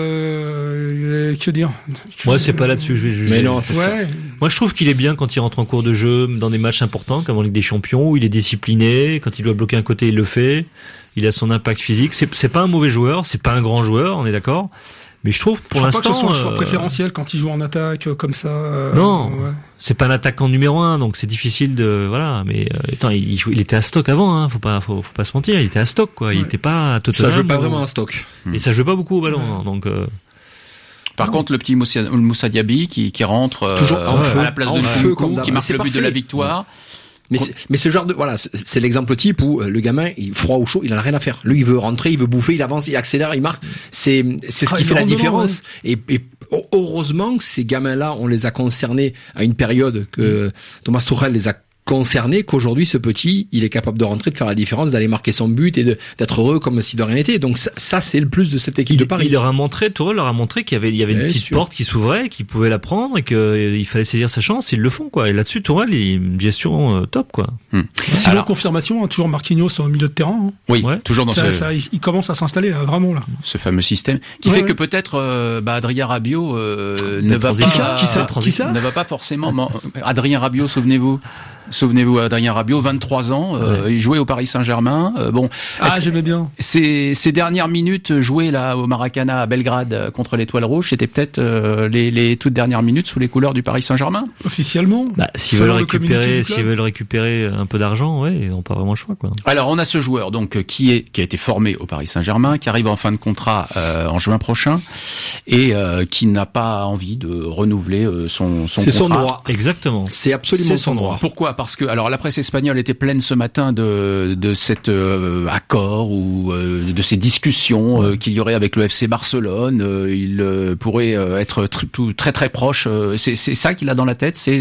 que dire? Moi, c'est pas là-dessus. Je vais juger. Mais non, c'est ça. Moi, je trouve qu'il est bien quand il rentre en cours de jeu dans des matchs importants, comme en Ligue des Champions, où il est discipliné. Quand il doit bloquer un côté, il le fait. Il a son impact physique. C'est pas un mauvais joueur. C'est pas un grand joueur. On est d'accord. Mais je trouve pour l'instant, je crois que ce soit un choix préférentiel quand il joue en attaque comme ça. Non, c'est pas un attaquant numéro 1, donc c'est difficile de voilà. Mais attends, il était à Stoke avant, hein. Faut pas se mentir, il était à Stoke quoi. Il était pas à Tottenham. Ça joue pas vraiment à Stoke. Et ça joue pas beaucoup au ballon, donc. Par contre, le petit Moussa Diaby qui rentre toujours à la place de Nkunku, qui marque le but de la victoire. Mais ce genre de c'est l'exemple type où le gamin, froid ou chaud, il en a rien à faire. Lui, il veut rentrer, il veut bouffer, il avance, il accélère, il marque. C'est ce qui fait la différence. Et heureusement que ces gamins-là, on les a concernés à une période que Thomas Tuchel les a concernés, qu'aujourd'hui ce petit, il est capable de rentrer, de faire la différence, d'aller marquer son but et d'être heureux comme si de rien n'était. Donc ça c'est le plus de cette équipe de Paris. Tuchel leur a montré qu'il y avait une petite porte qui s'ouvrait, qu'il pouvait la prendre et qu'il fallait saisir sa chance. Ils le font quoi. Et là-dessus Tuchel, il a une gestion top quoi. Sinon confirmation, toujours Marquinhos au milieu de terrain. Oui, toujours dans il commence à s'installer là, vraiment là. Ce fameux système qui fait que peut-être Adrien Rabiot ne va pas forcément. Adrien Rabiot, Souvenez-vous, Adrien Rabiot, 23 ans, il jouait au Paris Saint-Germain. J'aimais bien. Ces dernières minutes jouées là au Maracana à Belgrade contre l'Étoile Rouge, c'était peut-être les toutes dernières minutes sous les couleurs du Paris Saint-Germain. Officiellement. S'ils veulent récupérer un peu d'argent, ils n'ont pas vraiment le choix quoi. Alors on a ce joueur donc qui a été formé au Paris Saint-Germain, qui arrive en fin de contrat en juin prochain, et qui n'a pas envie de renouveler son contrat. C'est son droit. Exactement. C'est absolument son droit. Pourquoi ? Parce que alors la presse espagnole était pleine ce matin de cet accord ou de ces discussions qu'il y aurait avec le FC Barcelone. Il pourrait être très très proche. C'est ça qu'il a dans la tête. C'est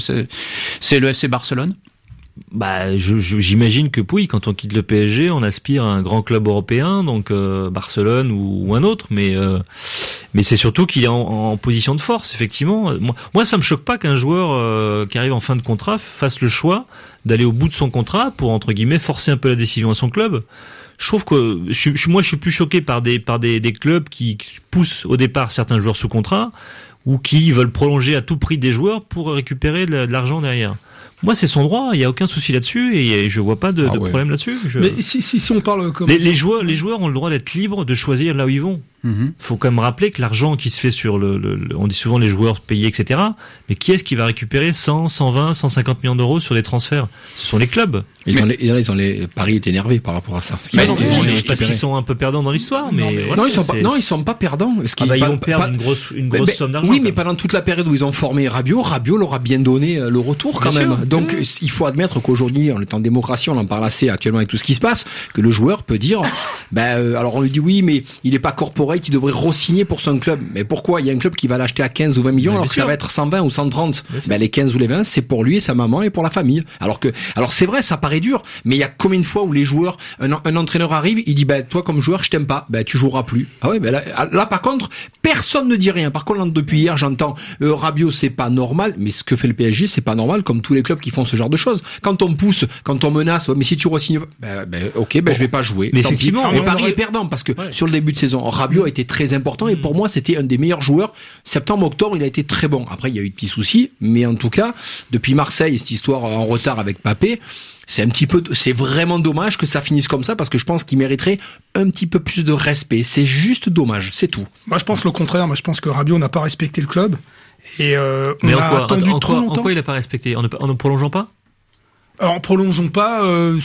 le FC Barcelone. Bah, j'imagine que oui, quand on quitte le PSG, on aspire à un grand club européen, donc Barcelone ou un autre, mais c'est surtout qu'il est en position de force, effectivement. Moi, ça me choque pas qu'un joueur qui arrive en fin de contrat fasse le choix d'aller au bout de son contrat pour, entre guillemets, forcer un peu la décision à son club. Je trouve que moi, je suis plus choqué par des clubs qui poussent au départ certains joueurs sous contrat ou qui veulent prolonger à tout prix des joueurs pour récupérer de l'argent derrière. Moi, c'est son droit, il n'y a aucun souci là-dessus et je vois pas de problème là-dessus. Mais si on parle comme les joueurs ont le droit d'être libres de choisir là où ils vont. Faut quand même rappeler que l'argent qui se fait sur on dit souvent les joueurs payés, etc. Mais qui est-ce qui va récupérer 100, 120, 150 millions d'euros sur des transferts ? Ce sont les clubs. Paris est énervé par rapport à ça. Parce qu'ils sont un peu perdants dans l'histoire, mais ils sont pas perdants. Ils vont perdre une grosse somme d'argent. Oui, mais pendant toute la période où ils ont formé Rabiot leur a bien donné le retour quand même. Donc il faut admettre qu'aujourd'hui, on est en démocratie, on en parle assez actuellement avec tout ce qui se passe, que le joueur peut dire, alors on lui dit oui, mais il est pas corporate, il devrait re-signer pour son club. Mais pourquoi ? Il y a un club qui va l'acheter à 15 ou 20 millions alors que ça va être 120 ou 130. Les 15 ou les 20, c'est pour lui et sa maman et pour la famille. Alors c'est vrai, ça paraît dur, mais il y a combien de fois où les joueurs, un entraîneur arrive, il dit toi comme joueur, je t'aime pas, tu joueras plus. Ah ouais, là par contre, personne ne dit rien. Par contre, depuis hier, j'entends Rabiot, c'est pas normal, mais ce que fait le PSG, c'est pas normal, comme tous les clubs qui font ce genre de choses. Quand on pousse, quand on menace, mais si tu re-signes, je vais pas jouer. Mais effectivement, mais Paris est perdant parce que sur le début de saison, Rabiot a été très important et pour moi, c'était un des meilleurs joueurs. Septembre-octobre, il a été très bon. Après, il y a eu de petits soucis, mais en tout cas, depuis Marseille, cette histoire en retard avec Mbappé, c'est vraiment dommage que ça finisse comme ça parce que je pense qu'il mériterait un petit peu plus de respect. C'est juste dommage, c'est tout. Moi, je pense le contraire. Moi, je pense que Rabiot n'a pas respecté le club. Et on a attendu trop longtemps. En quoi il n'a pas respecté ? En ne prolongeant pas ? Alors, en prolongeant pas,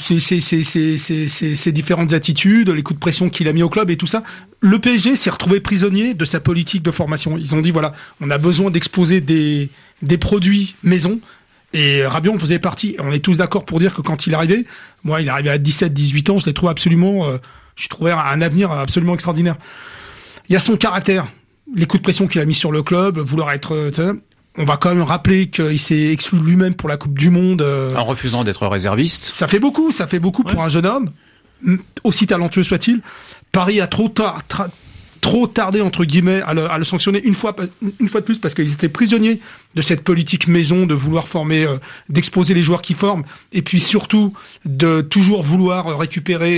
ces différentes attitudes, les coups de pression qu'il a mis au club et tout ça. Le PSG s'est retrouvé prisonnier de sa politique de formation. Ils ont dit voilà, on a besoin d'exposer des produits maison. Et Rabiot en faisait partie. On est tous d'accord pour dire que quand il est arrivé, moi, il est arrivé à 17, 18 ans, je l'ai trouvé je trouvais un avenir absolument extraordinaire. Il y a son caractère, les coups de pression qu'il a mis sur le club, vouloir être, on va quand même rappeler qu'il s'est exclu lui-même pour la Coupe du Monde. En refusant d'être réserviste. Ça fait beaucoup pour un jeune homme, aussi talentueux soit-il. Paris a trop tardé entre guillemets à le sanctionner une fois de plus parce qu'ils étaient prisonniers de cette politique maison de vouloir former, d'exposer les joueurs qui forment et puis surtout de toujours vouloir récupérer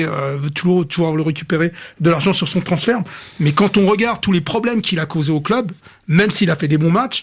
de l'argent sur son transfert. Mais quand on regarde tous les problèmes qu'il a causés au club, même s'il a fait des bons matchs,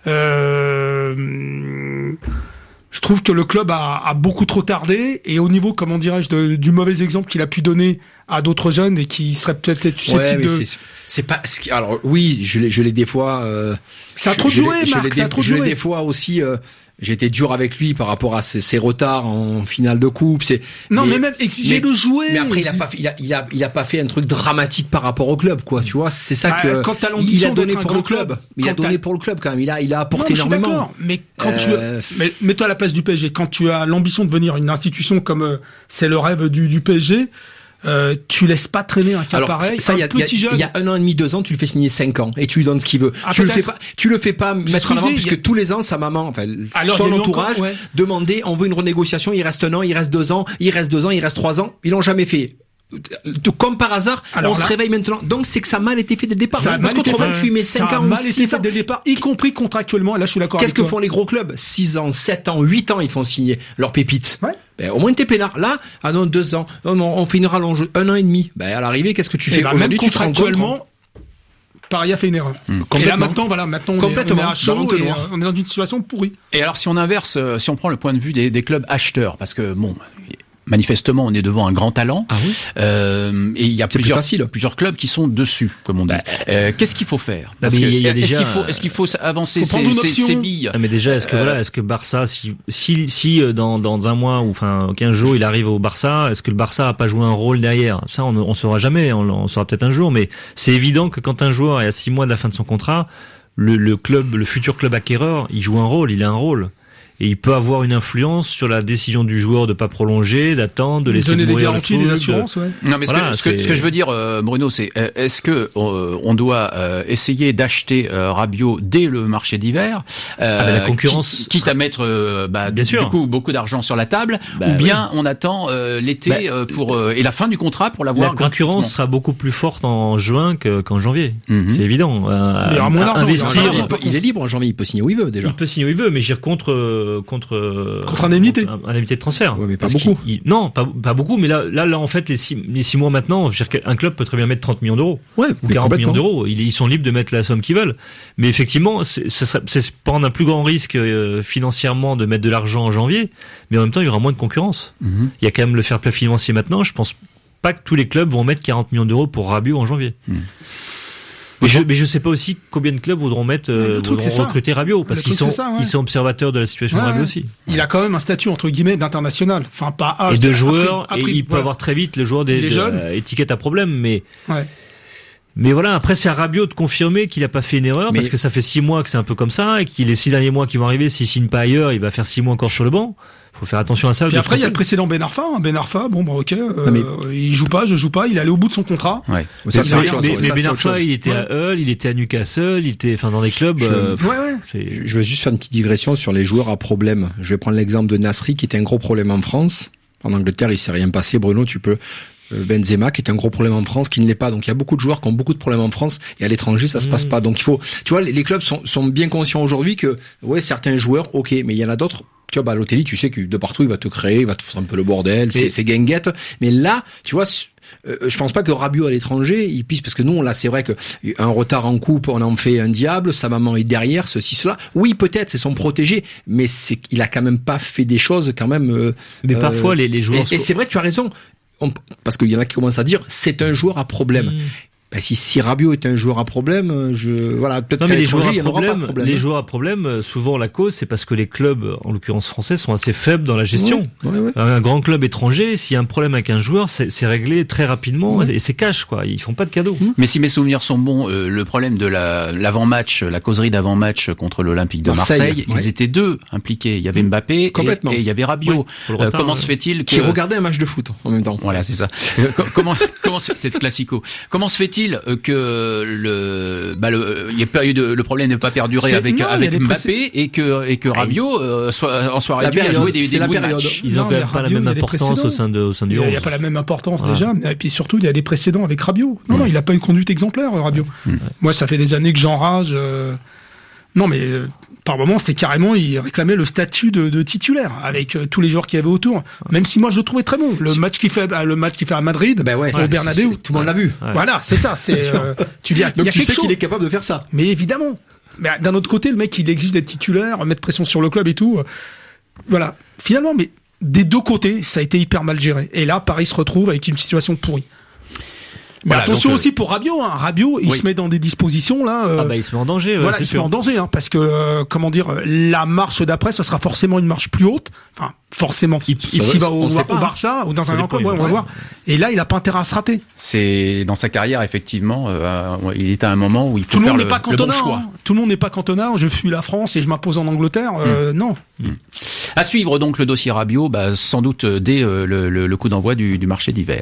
je trouve que le club a beaucoup trop tardé et au niveau, comment dirais-je, du mauvais exemple qu'il a pu donner à d'autres jeunes et qui seraient peut-être susceptibles de... C'est pas... Alors oui, je l'ai des fois... ça a trop joué, Marc, ça a trop joué. Je l'ai des fois aussi... J'ai été dur avec lui par rapport à ses retards en finale de coupe. Mais même exiger de jouer. Mais après, il a pas fait un truc dramatique par rapport au club, quoi. Tu vois, c'est ça que quand t'as l'ambition il a donné pour le club. Il a donné pour le club quand même. Il a apporté énormément. D'accord. Mais quand mets-toi à la place du PSG. Quand tu as l'ambition de devenir une institution comme c'est le rêve du PSG. Tu laisses pas traîner un cas pareil. Ça, il y a 1 an et demi, 2 ans, tu le fais signer 5 ans et tu lui donnes ce qu'il veut. Tu le fais pas mettre en avant puisque tous les ans sa maman, son entourage demandait on veut une renégociation, il reste 1 an, il reste 2 ans, il reste 2 ans, il reste 3 ans, ils l'ont jamais fait. Comme par hasard, se réveille maintenant. Donc c'est que ça a mal été fait dès le départ. Parce qu'autrement tu mets 5 ans ou 6 ans dès le départ, y compris contractuellement. Et là je suis d'accord. Qu'est-ce que font les gros clubs ? 6 ans, 7 ans, 8 ans, ils font signer leurs pépites. Au moins t'es peinard. Là, 2 ans. On fait une rallonge 1 an et demi. À l'arrivée, qu'est-ce que tu fais ? Aujourd'hui, tu contractuellement, Paris a fait une erreur. Et là maintenant, on est à chaud et on est dans une situation pourrie. Et alors si on inverse, si on prend le point de vue des clubs acheteurs, parce que manifestement, on est devant un grand talent. Ah oui. Et il y a plusieurs clubs qui sont dessus, comme on dit. Qu'est-ce qu'il faut faire? Est-ce qu'il faut avancer ces billes? Mais déjà, est-ce que Barça, si dans un mois ou 15 jours, il arrive au Barça, est-ce que le Barça a pas joué un rôle derrière? Ça, on saura jamais. On saura peut-être un jour, mais c'est évident que quand un joueur est à 6 mois de la fin de son contrat, le futur club acquéreur, il joue un rôle, il a un rôle. Et il peut avoir une influence sur la décision du joueur de pas prolonger, d'attendre, de laisser donner des garanties, des assurances. Non, mais ce que je veux dire, Bruno, c'est est-ce que on doit essayer d'acheter Rabiot dès le marché d'hiver, la concurrence, quitte à mettre bien sûr, du coup beaucoup d'argent sur la table, ou bien on attend l'été pour et la fin du contrat pour l'avoir. La concurrence sera beaucoup plus forte en juin qu'en janvier. C'est évident. Il y aura moins d'argent. Il est libre en janvier, il peut signer où il veut déjà. Il peut signer où il veut, mais contre indemnité. Un indemnité de transfert. Ouais, mais pas beaucoup. Non, pas beaucoup, mais là, en fait, les 6 mois maintenant, un club peut très bien mettre 30 millions d'euros. Ouais, ou 40 millions d'euros. Ils sont libres de mettre la somme qu'ils veulent. Mais effectivement, c'est prendre un plus grand risque financièrement de mettre de l'argent en janvier, mais en même temps, il y aura moins de concurrence. Il y a quand même le fair play financier maintenant. Je pense pas que tous les clubs vont mettre 40 millions d'euros pour Rabiot en janvier. Mais je sais pas aussi combien de clubs voudront recruter Rabiot, parce qu'ils sont observateurs de la situation de Rabiot aussi. Il a quand même un statut entre guillemets d'international, enfin pas âge. Et de joueur, et il peut avoir très vite le joueur des étiquettes à problème, mais. Ouais. Mais voilà, après c'est à Rabiot de confirmer qu'il a pas fait une erreur, parce que ça fait 6 mois que c'est un peu comme ça, et qu'il les 6 derniers mois qui vont arriver, s'il signe pas ailleurs, il va faire 6 mois encore sur le banc. Faut faire attention à ça. Puis après, il y a le précédent Ben Arfa. Ben Arfa, ok, il joue pas, je joue pas, il est allé au bout de son contrat. Ouais. Mais Ben Arfa, il était à Hull, il était à Newcastle, il était, dans des clubs. Je veux juste faire une petite digression sur les joueurs à problème. Je vais prendre l'exemple de Nasri, qui était un gros problème en France. En Angleterre, il s'est rien passé. Bruno, tu peux. Benzema, qui est un gros problème en France, qui ne l'est pas. Donc il y a beaucoup de joueurs qui ont beaucoup de problèmes en France, et à l'étranger ça se passe pas. Donc il faut, tu vois, les clubs sont bien conscients aujourd'hui que certains joueurs, ok, mais il y en a d'autres. Tu vois, Balotelli, tu sais que de partout il va te créer, il va te foutre un peu le bordel, c'est guinguette. Mais là, tu vois, je pense pas que Rabiot à l'étranger, il puisse, parce que nous, là, c'est vrai que un retard en coupe, on en fait un diable, sa maman est derrière, ceci, cela. Oui, peut-être, c'est son protégé, mais il a quand même pas fait des choses quand même. Mais parfois, les joueurs. Et c'est vrai que tu as raison. Parce qu'il y en a qui commencent à dire c'est un joueur à problème. Si Rabiot est un joueur à problème, peut-être qu'à l'étranger, il n'y en aura pas de problème. Les joueurs à problème, souvent la cause, c'est parce que les clubs, en l'occurrence français, sont assez faibles dans la gestion. Ouais. Un grand club étranger, s'il y a un problème avec un joueur, c'est réglé très rapidement et c'est cash, quoi. Ils font pas de cadeaux. Mais si mes souvenirs sont bons, le problème de l'avant-match, la causerie d'avant-match contre l'Olympique de Marseille, ils étaient deux impliqués. Il y avait Mbappé et il y avait Rabiot. Comment se fait-il qui regardait un match de foot en même temps. Voilà, c'est ça. Comment c'était classico. Comment se fait-il que le problème n'est pas perduré avec Mbappé et que Rabiot soit réduit à jouer des bouts de match. Ils ont quand même pas la même importance au sein du 11. Il n'y a pas la même importance déjà, et puis surtout il y a des précédents avec Rabiot. Non, il a pas une conduite exemplaire, Rabiot. Moi, ça fait des années que j'enrage. Non, mais par moment, c'était carrément, il réclamait le statut de titulaire avec tous les joueurs qu'il y avait autour. Même si moi, je le trouvais très bon. Le match qu'il fait à Madrid, au Bernabéu. Tout le monde l'a vu. Ouais. Voilà, c'est ça. Tu dis, donc tu sais qu'il est capable de faire ça. Mais évidemment. Mais d'un autre côté, le mec, il exige d'être titulaire, mettre pression sur le club et tout. Voilà. Finalement, mais des deux côtés, ça a été hyper mal géré. Et là, Paris se retrouve avec une situation pourrie. Mais voilà, attention aussi pour Rabiot. Rabiot, il se met dans des dispositions là. Il se met en danger. Il se met en danger, parce que la marche d'après, ça sera forcément une marche plus haute. Enfin, forcément. S'il va au Barça ou dans un grand club, on va voir. Et là, il a pas intérêt à se rater. C'est dans sa carrière effectivement. Il est à un moment où il faut tout faire le bon choix. Tout le monde n'est pas cantonard. Je fuis la France et je m'impose en Angleterre. Non. À suivre donc le dossier Rabiot, sans doute dès le coup d'envoi du marché d'hiver.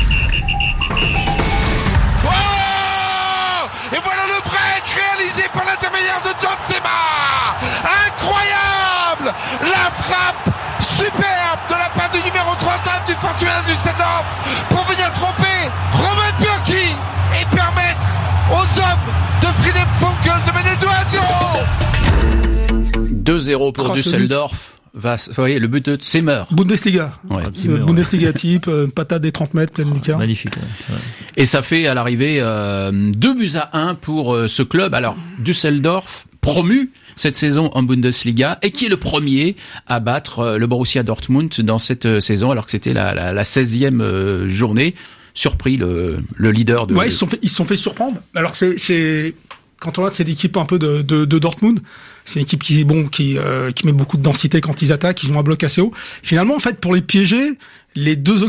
La frappe superbe de la part du numéro 39 du Fortuna Düsseldorf pour venir tromper Roman Bürki et permettre aux hommes de Friedhelm Funkel de mener 2-0. 2-0 pour Düsseldorf. Le but de Zimmer. Bundesliga. Bundesliga type, patate des 30 mètres, pleine lucarne. Magnifique. Et ça fait à l'arrivée 2-1 pour ce club. Alors, Düsseldorf, promu cette saison en Bundesliga et qui est le premier à battre le Borussia Dortmund dans cette saison alors que c'était la 16e journée. Surpris le leader de... Ouais, ils se sont fait surprendre. Alors c'est quand on regarde cette équipe un peu de Dortmund, c'est une équipe qui met beaucoup de densité quand ils attaquent, ils ont un bloc assez haut. Finalement, en fait, pour les piéger, les deux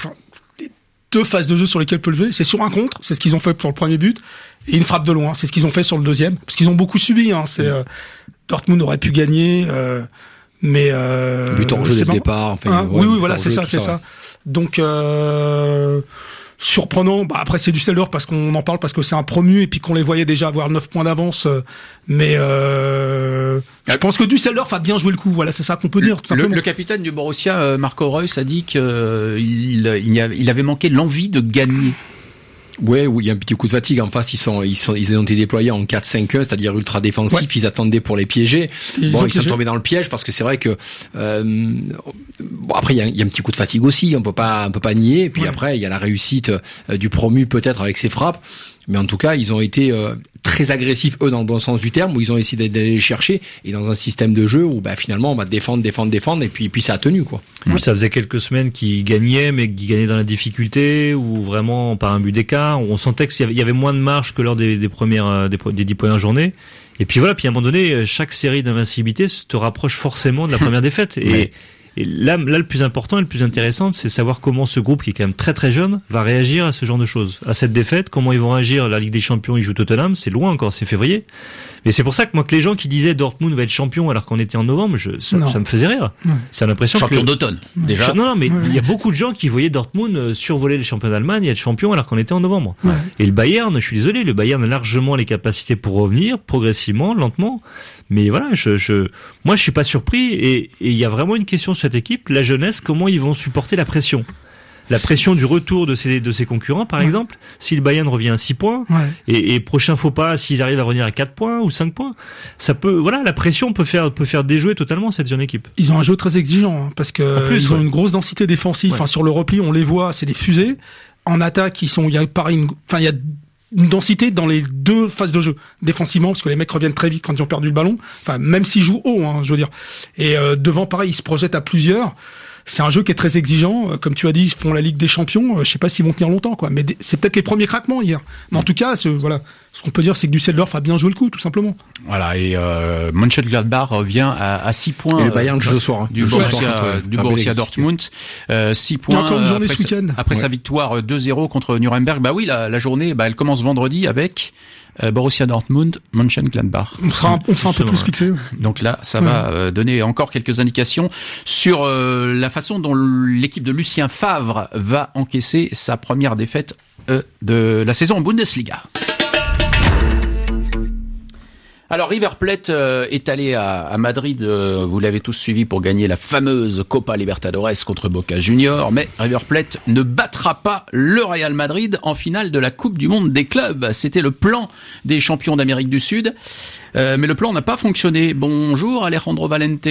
phases de jeu sur lesquelles ils peuvent jouer, c'est sur un contre, c'est ce qu'ils ont fait sur le premier but, et une frappe de loin, c'est ce qu'ils ont fait sur le deuxième, parce qu'ils ont beaucoup subi. Dortmund aurait pu gagner, mais but en jeu dès le départ. Enfin, oui, voilà, c'est ça. Donc surprenant. Après c'est Düsseldorf parce qu'on en parle parce que c'est un promu et puis qu'on les voyait déjà avoir 9 points d'avance. Mais je pense que Düsseldorf a bien joué le coup. Voilà, c'est ça qu'on peut dire. Tout simplement. Le capitaine du Borussia, Marco Reus, a dit qu'il il avait manqué l'envie de gagner. Ouais, il y a un petit coup de fatigue en face. Ils ont été déployés en 4-5-1, c'est-à-dire ultra défensif. Ouais. Ils attendaient pour les piéger. Ils sont tombés dans le piège parce que c'est vrai que après il y a un petit coup de fatigue aussi. On peut pas nier. Et puis après il y a la réussite du promu peut-être avec ses frappes. Mais en tout cas, ils ont été très agressifs, eux, dans le bon sens du terme, où ils ont essayé d'aller les chercher, et dans un système de jeu où finalement on va défendre, et puis ça a tenu, quoi. Oui, ça faisait quelques semaines qu'ils gagnaient, mais qu'ils gagnaient dans la difficulté, ou vraiment par un but d'écart. On sentait qu'il y avait moins de marge que lors des 10 premières journées. Et puis voilà, puis à un moment donné, chaque série d'invincibilité te rapproche forcément de la première défaite. Et là, le plus important et le plus intéressant, c'est savoir comment ce groupe, qui est quand même très très jeune, va réagir à ce genre de choses, à cette défaite. Comment ils vont réagir. La Ligue des Champions, ils jouent Tottenham, c'est loin encore, c'est février. Mais c'est pour ça que moi, que les gens qui disaient Dortmund va être champion alors qu'on était en novembre, ça me faisait rire. C'est l'impression champion d'automne, déjà. Non, mais il y a beaucoup de gens qui voyaient Dortmund survoler les champions d'Allemagne et être champion alors qu'on était en novembre. Ouais. Et le Bayern, je suis désolé, le Bayern a largement les capacités pour revenir, progressivement, lentement. Mais voilà, moi je suis pas surpris et il y a vraiment une question sur cette équipe, la jeunesse, comment ils vont supporter la pression. La pression du retour de ses concurrents, par exemple, si le Bayern revient à 6 points, et prochain faux pas, s'ils arrivent à revenir à 4 points ou 5 points, la pression peut faire déjouer totalement cette jeune équipe. Ils ont un jeu très exigeant, parce que ils ont une grosse densité défensive, enfin, sur le repli, on les voit, c'est des fusées. En attaque, il y a une densité dans les deux phases de jeu, défensivement, parce que les mecs reviennent très vite quand ils ont perdu le ballon, enfin, même s'ils jouent haut, je veux dire. Et devant, pareil, ils se projettent à plusieurs. C'est un jeu qui est très exigeant. Comme tu as dit, ils font la Ligue des Champions. Je sais pas s'ils vont tenir longtemps, quoi. Mais c'est peut-être les premiers craquements hier. Mais en tout cas, ce qu'on peut dire, c'est que Düsseldorf a bien joué le coup, tout simplement. Voilà. Et Mönchengladbach revient à 6 points. Et le Bayern joue ce soir. Du Borussia Dortmund. 6 points. Il y a encore une journée ce week-end. Après sa victoire 2-0 contre Nuremberg. Bah oui, la journée, elle commence vendredi avec Borussia Dortmund, Mönchengladbach. On sera un peu plus fixé. Donc là, ça va donner encore quelques indications sur la façon dont l'équipe de Lucien Favre va encaisser sa première défaite de la saison en Bundesliga. Alors River Plate est allé à Madrid, vous l'avez tous suivi, pour gagner la fameuse Copa Libertadores contre Boca Juniors, mais River Plate ne battra pas le Real Madrid en finale de la Coupe du Monde des clubs. C'était le plan des champions d'Amérique du Sud, mais le plan n'a pas fonctionné. Bonjour Alejandro Valente.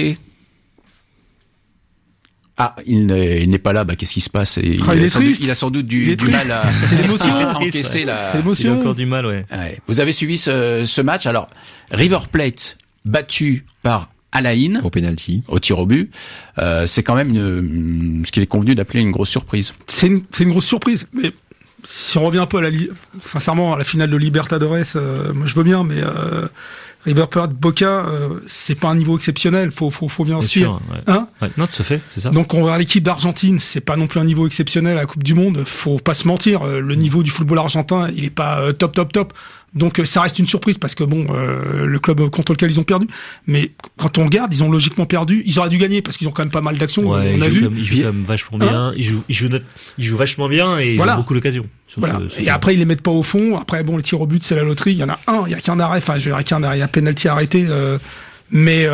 Ah, il n'est pas là. Qu'est-ce qui se passe? Il a sans doute du mal à encaisser la. C'est l'émotion. Il a encore du mal, ouais. Vous avez suivi ce match. Alors, River Plate battu par Alain au penalty, au tir au but. C'est quand même ce qu'il est convenu d'appeler une grosse surprise. C'est une grosse surprise, mais si on revient un peu sincèrement à la finale de Libertadores, moi je veux bien, mais River Plate, Boca, c'est pas un niveau exceptionnel. Faut bien se dire. Non, tout à fait, c'est ça. Donc on va à l'équipe d'Argentine, c'est pas non plus un niveau exceptionnel à la Coupe du Monde. Faut pas se mentir. Le niveau du football argentin, il est pas top. Donc ça reste une surprise parce que le club contre lequel ils ont perdu, mais quand on regarde, ils ont logiquement perdu. Ils auraient dû gagner parce qu'ils ont quand même pas mal d'actions. Ouais, ils jouent quand même vachement bien. Ils jouent vachement bien et ils ont beaucoup d'occasions. Voilà. Et après ils les mettent pas au fond. Après les tirs au but c'est la loterie. Il y en a un, il y a qu'un arrêt. Enfin, il y a penalty arrêté. Mais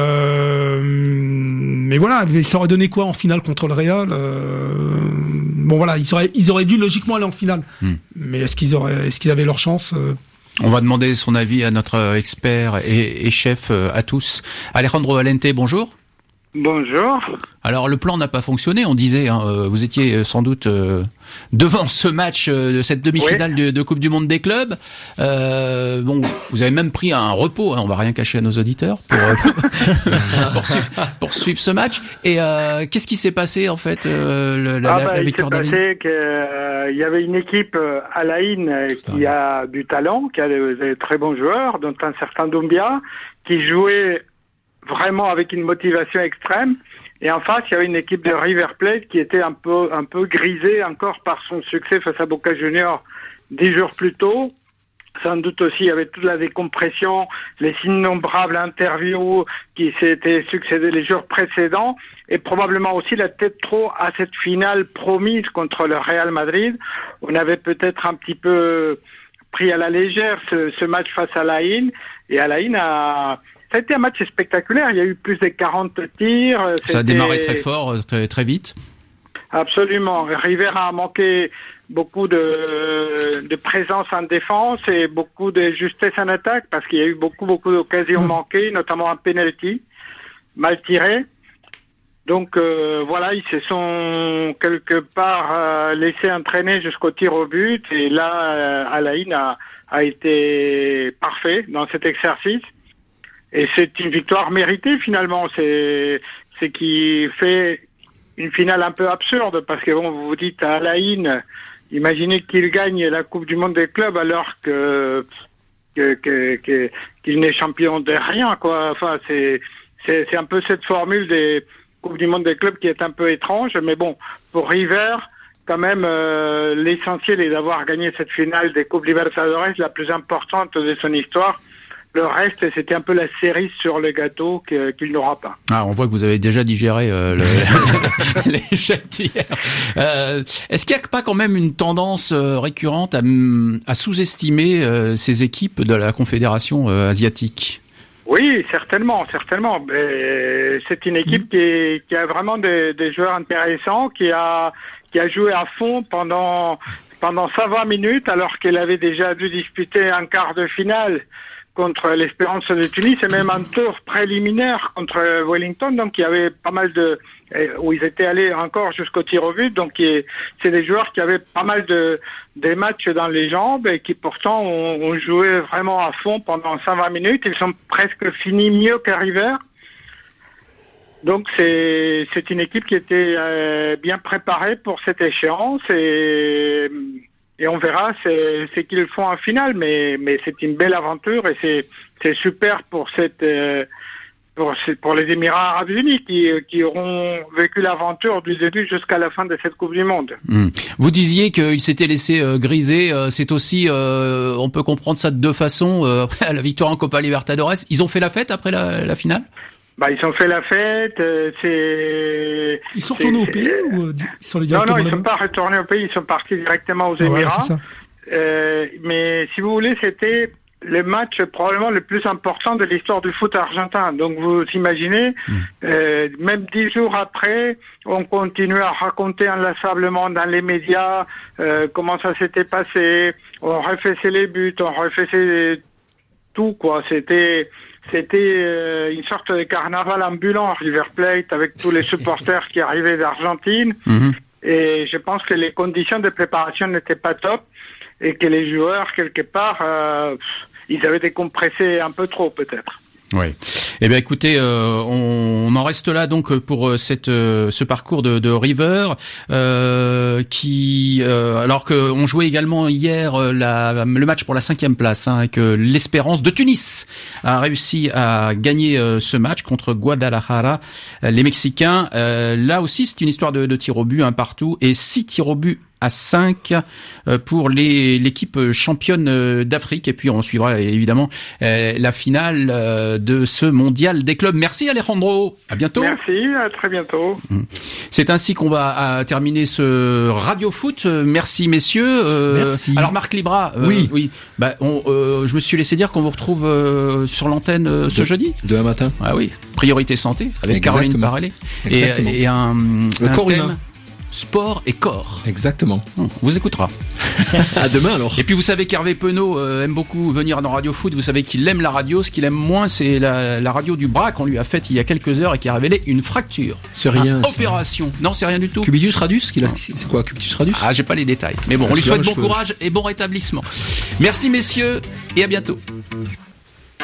voilà, mais ça aurait donné quoi en finale contre le Real? Bon voilà, ils auraient dû logiquement aller en finale. Mais est-ce qu'ils avaient leur chance? On va demander son avis à notre expert et chef à tous. Alejandro Valente, bonjour. Bonjour. Alors le plan n'a pas fonctionné, on disait, vous étiez sans doute devant ce match de cette demi-finale de Coupe du Monde des clubs. Bon, vous avez même pris un repos, on va rien cacher à nos auditeurs pour suivre ce match. Et qu'est-ce qui s'est passé en fait la victoire d'Al Ain? Il s'est passé qu'il y avait une équipe Al Ain qui a du talent, qui a des très bons joueurs, dont un certain Doumbia, qui jouait vraiment avec une motivation extrême. Et en face, il y avait une équipe de River Plate qui était un peu grisée encore par son succès face à Boca Juniors 10 jours plus tôt. Sans doute aussi, il y avait toute la décompression, les innombrables interviews qui s'étaient succédés les jours précédents, et probablement aussi la tête trop à cette finale promise contre le Real Madrid. On avait peut-être un petit peu pris à la légère ce match face à Al Ain, et Al Ain ça a été un match spectaculaire, il y a eu plus de 40 tirs. Ça a démarré très fort, très vite. Absolument. River a manqué beaucoup de présence en défense et beaucoup de justesse en attaque, parce qu'il y a eu beaucoup d'occasions manquées, notamment un penalty mal tiré. Donc voilà, ils se sont quelque part laissés entraîner jusqu'au tir au but, et là Al Ain a été parfait dans cet exercice. Et c'est une victoire méritée finalement, c'est qui fait une finale un peu absurde, parce que bon, vous vous dites à Al Ain, imaginez qu'il gagne la Coupe du Monde des clubs alors qu'il n'est champion de rien, quoi. Enfin, c'est un peu cette formule des Coupes du Monde des clubs qui est un peu étrange, mais bon, pour River, quand même, l'essentiel est d'avoir gagné cette finale des Coupes Libertadores, la plus importante de son histoire. Le reste, c'était un peu la cerise sur le gâteau qu'il n'aura pas. Ah, on voit que vous avez déjà digéré l'échec d'hier. Est-ce qu'il n'y a pas quand même une tendance récurrente à sous-estimer ces équipes de la Confédération asiatique? Oui, certainement. C'est une équipe qui a vraiment des joueurs intéressants, qui a joué à fond pendant 120 minutes, alors qu'elle avait déjà dû disputer un quart de finale contre l'Espérance de Tunis, et même un tour préliminaire contre Wellington, donc il y avait pas mal où ils étaient allés encore jusqu'au tir au but, donc c'est des joueurs qui avaient pas mal des matchs dans les jambes, et qui pourtant ont joué vraiment à fond pendant 120 minutes, ils sont presque finis mieux qu'à River. Donc c'est une équipe qui était bien préparée pour cette échéance, et on verra c'est qu'ils font en finale, mais c'est une belle aventure, et c'est super pour les Émirats Arabes Unis qui auront vécu l'aventure du début jusqu'à la fin de cette Coupe du Monde. Vous disiez qu'ils s'étaient laissés griser, c'est aussi on peut comprendre ça de deux façons. Après la victoire en Copa Libertadores, ils ont fait la fête après la finale? Ils ont fait la fête, Ils sont retournés au pays ou ils sont les Non, ils ne sont pas retournés au pays, ils sont partis directement aux Émirats. C'est ça. Mais si vous voulez, c'était le match probablement le plus important de l'histoire du foot argentin. Donc vous imaginez, même 10 jours après, on continuait à raconter inlassablement dans les médias comment ça s'était passé, on refaisait les buts, on refaisait tout, quoi. C'était une sorte de carnaval ambulant, River Plate, avec tous les supporters qui arrivaient d'Argentine. Et je pense que les conditions de préparation n'étaient pas top, et que les joueurs, quelque part, ils avaient décompressé un peu trop, peut-être. Oui. Eh bien, écoutez, on en reste là donc pour ce parcours de River, qui, alors qu'on jouait également hier le match pour la 5e place, et que l'Espérance de Tunis a réussi à gagner ce match contre Guadalajara, les Mexicains. Là aussi, c'est une histoire de tirs au but, partout, et 6 tirs au but à 5 pour l'équipe championne d'Afrique. Et puis on suivra évidemment la finale de ce mondial des clubs. Merci Alejandro, à bientôt. Merci, à très bientôt. C'est ainsi qu'on va terminer ce Radio Foot. Merci messieurs. Merci. Alors Marc Libra, oui. Je me suis laissé dire qu'on vous retrouve sur l'antenne ce jeudi. Demain matin. Ah oui, Priorité Santé avec Caroline Parallé. Et un corps humain. sport et corps. Exactement. On vous écoutera. À demain alors. Et puis vous savez qu'Hervé Penaud aime beaucoup venir dans Radio Foot. Vous savez qu'il aime la radio. Ce qu'il aime moins, c'est la radio du bras qu'on lui a faite il y a quelques heures et qui a révélé une fracture. C'est rien. Opération. Non, c'est rien du tout. Cubitus radius, c'est quoi Cubitus radius? Ah, j'ai pas les détails. Mais bon, on lui souhaite bon courage et bon rétablissement. Merci messieurs et à bientôt.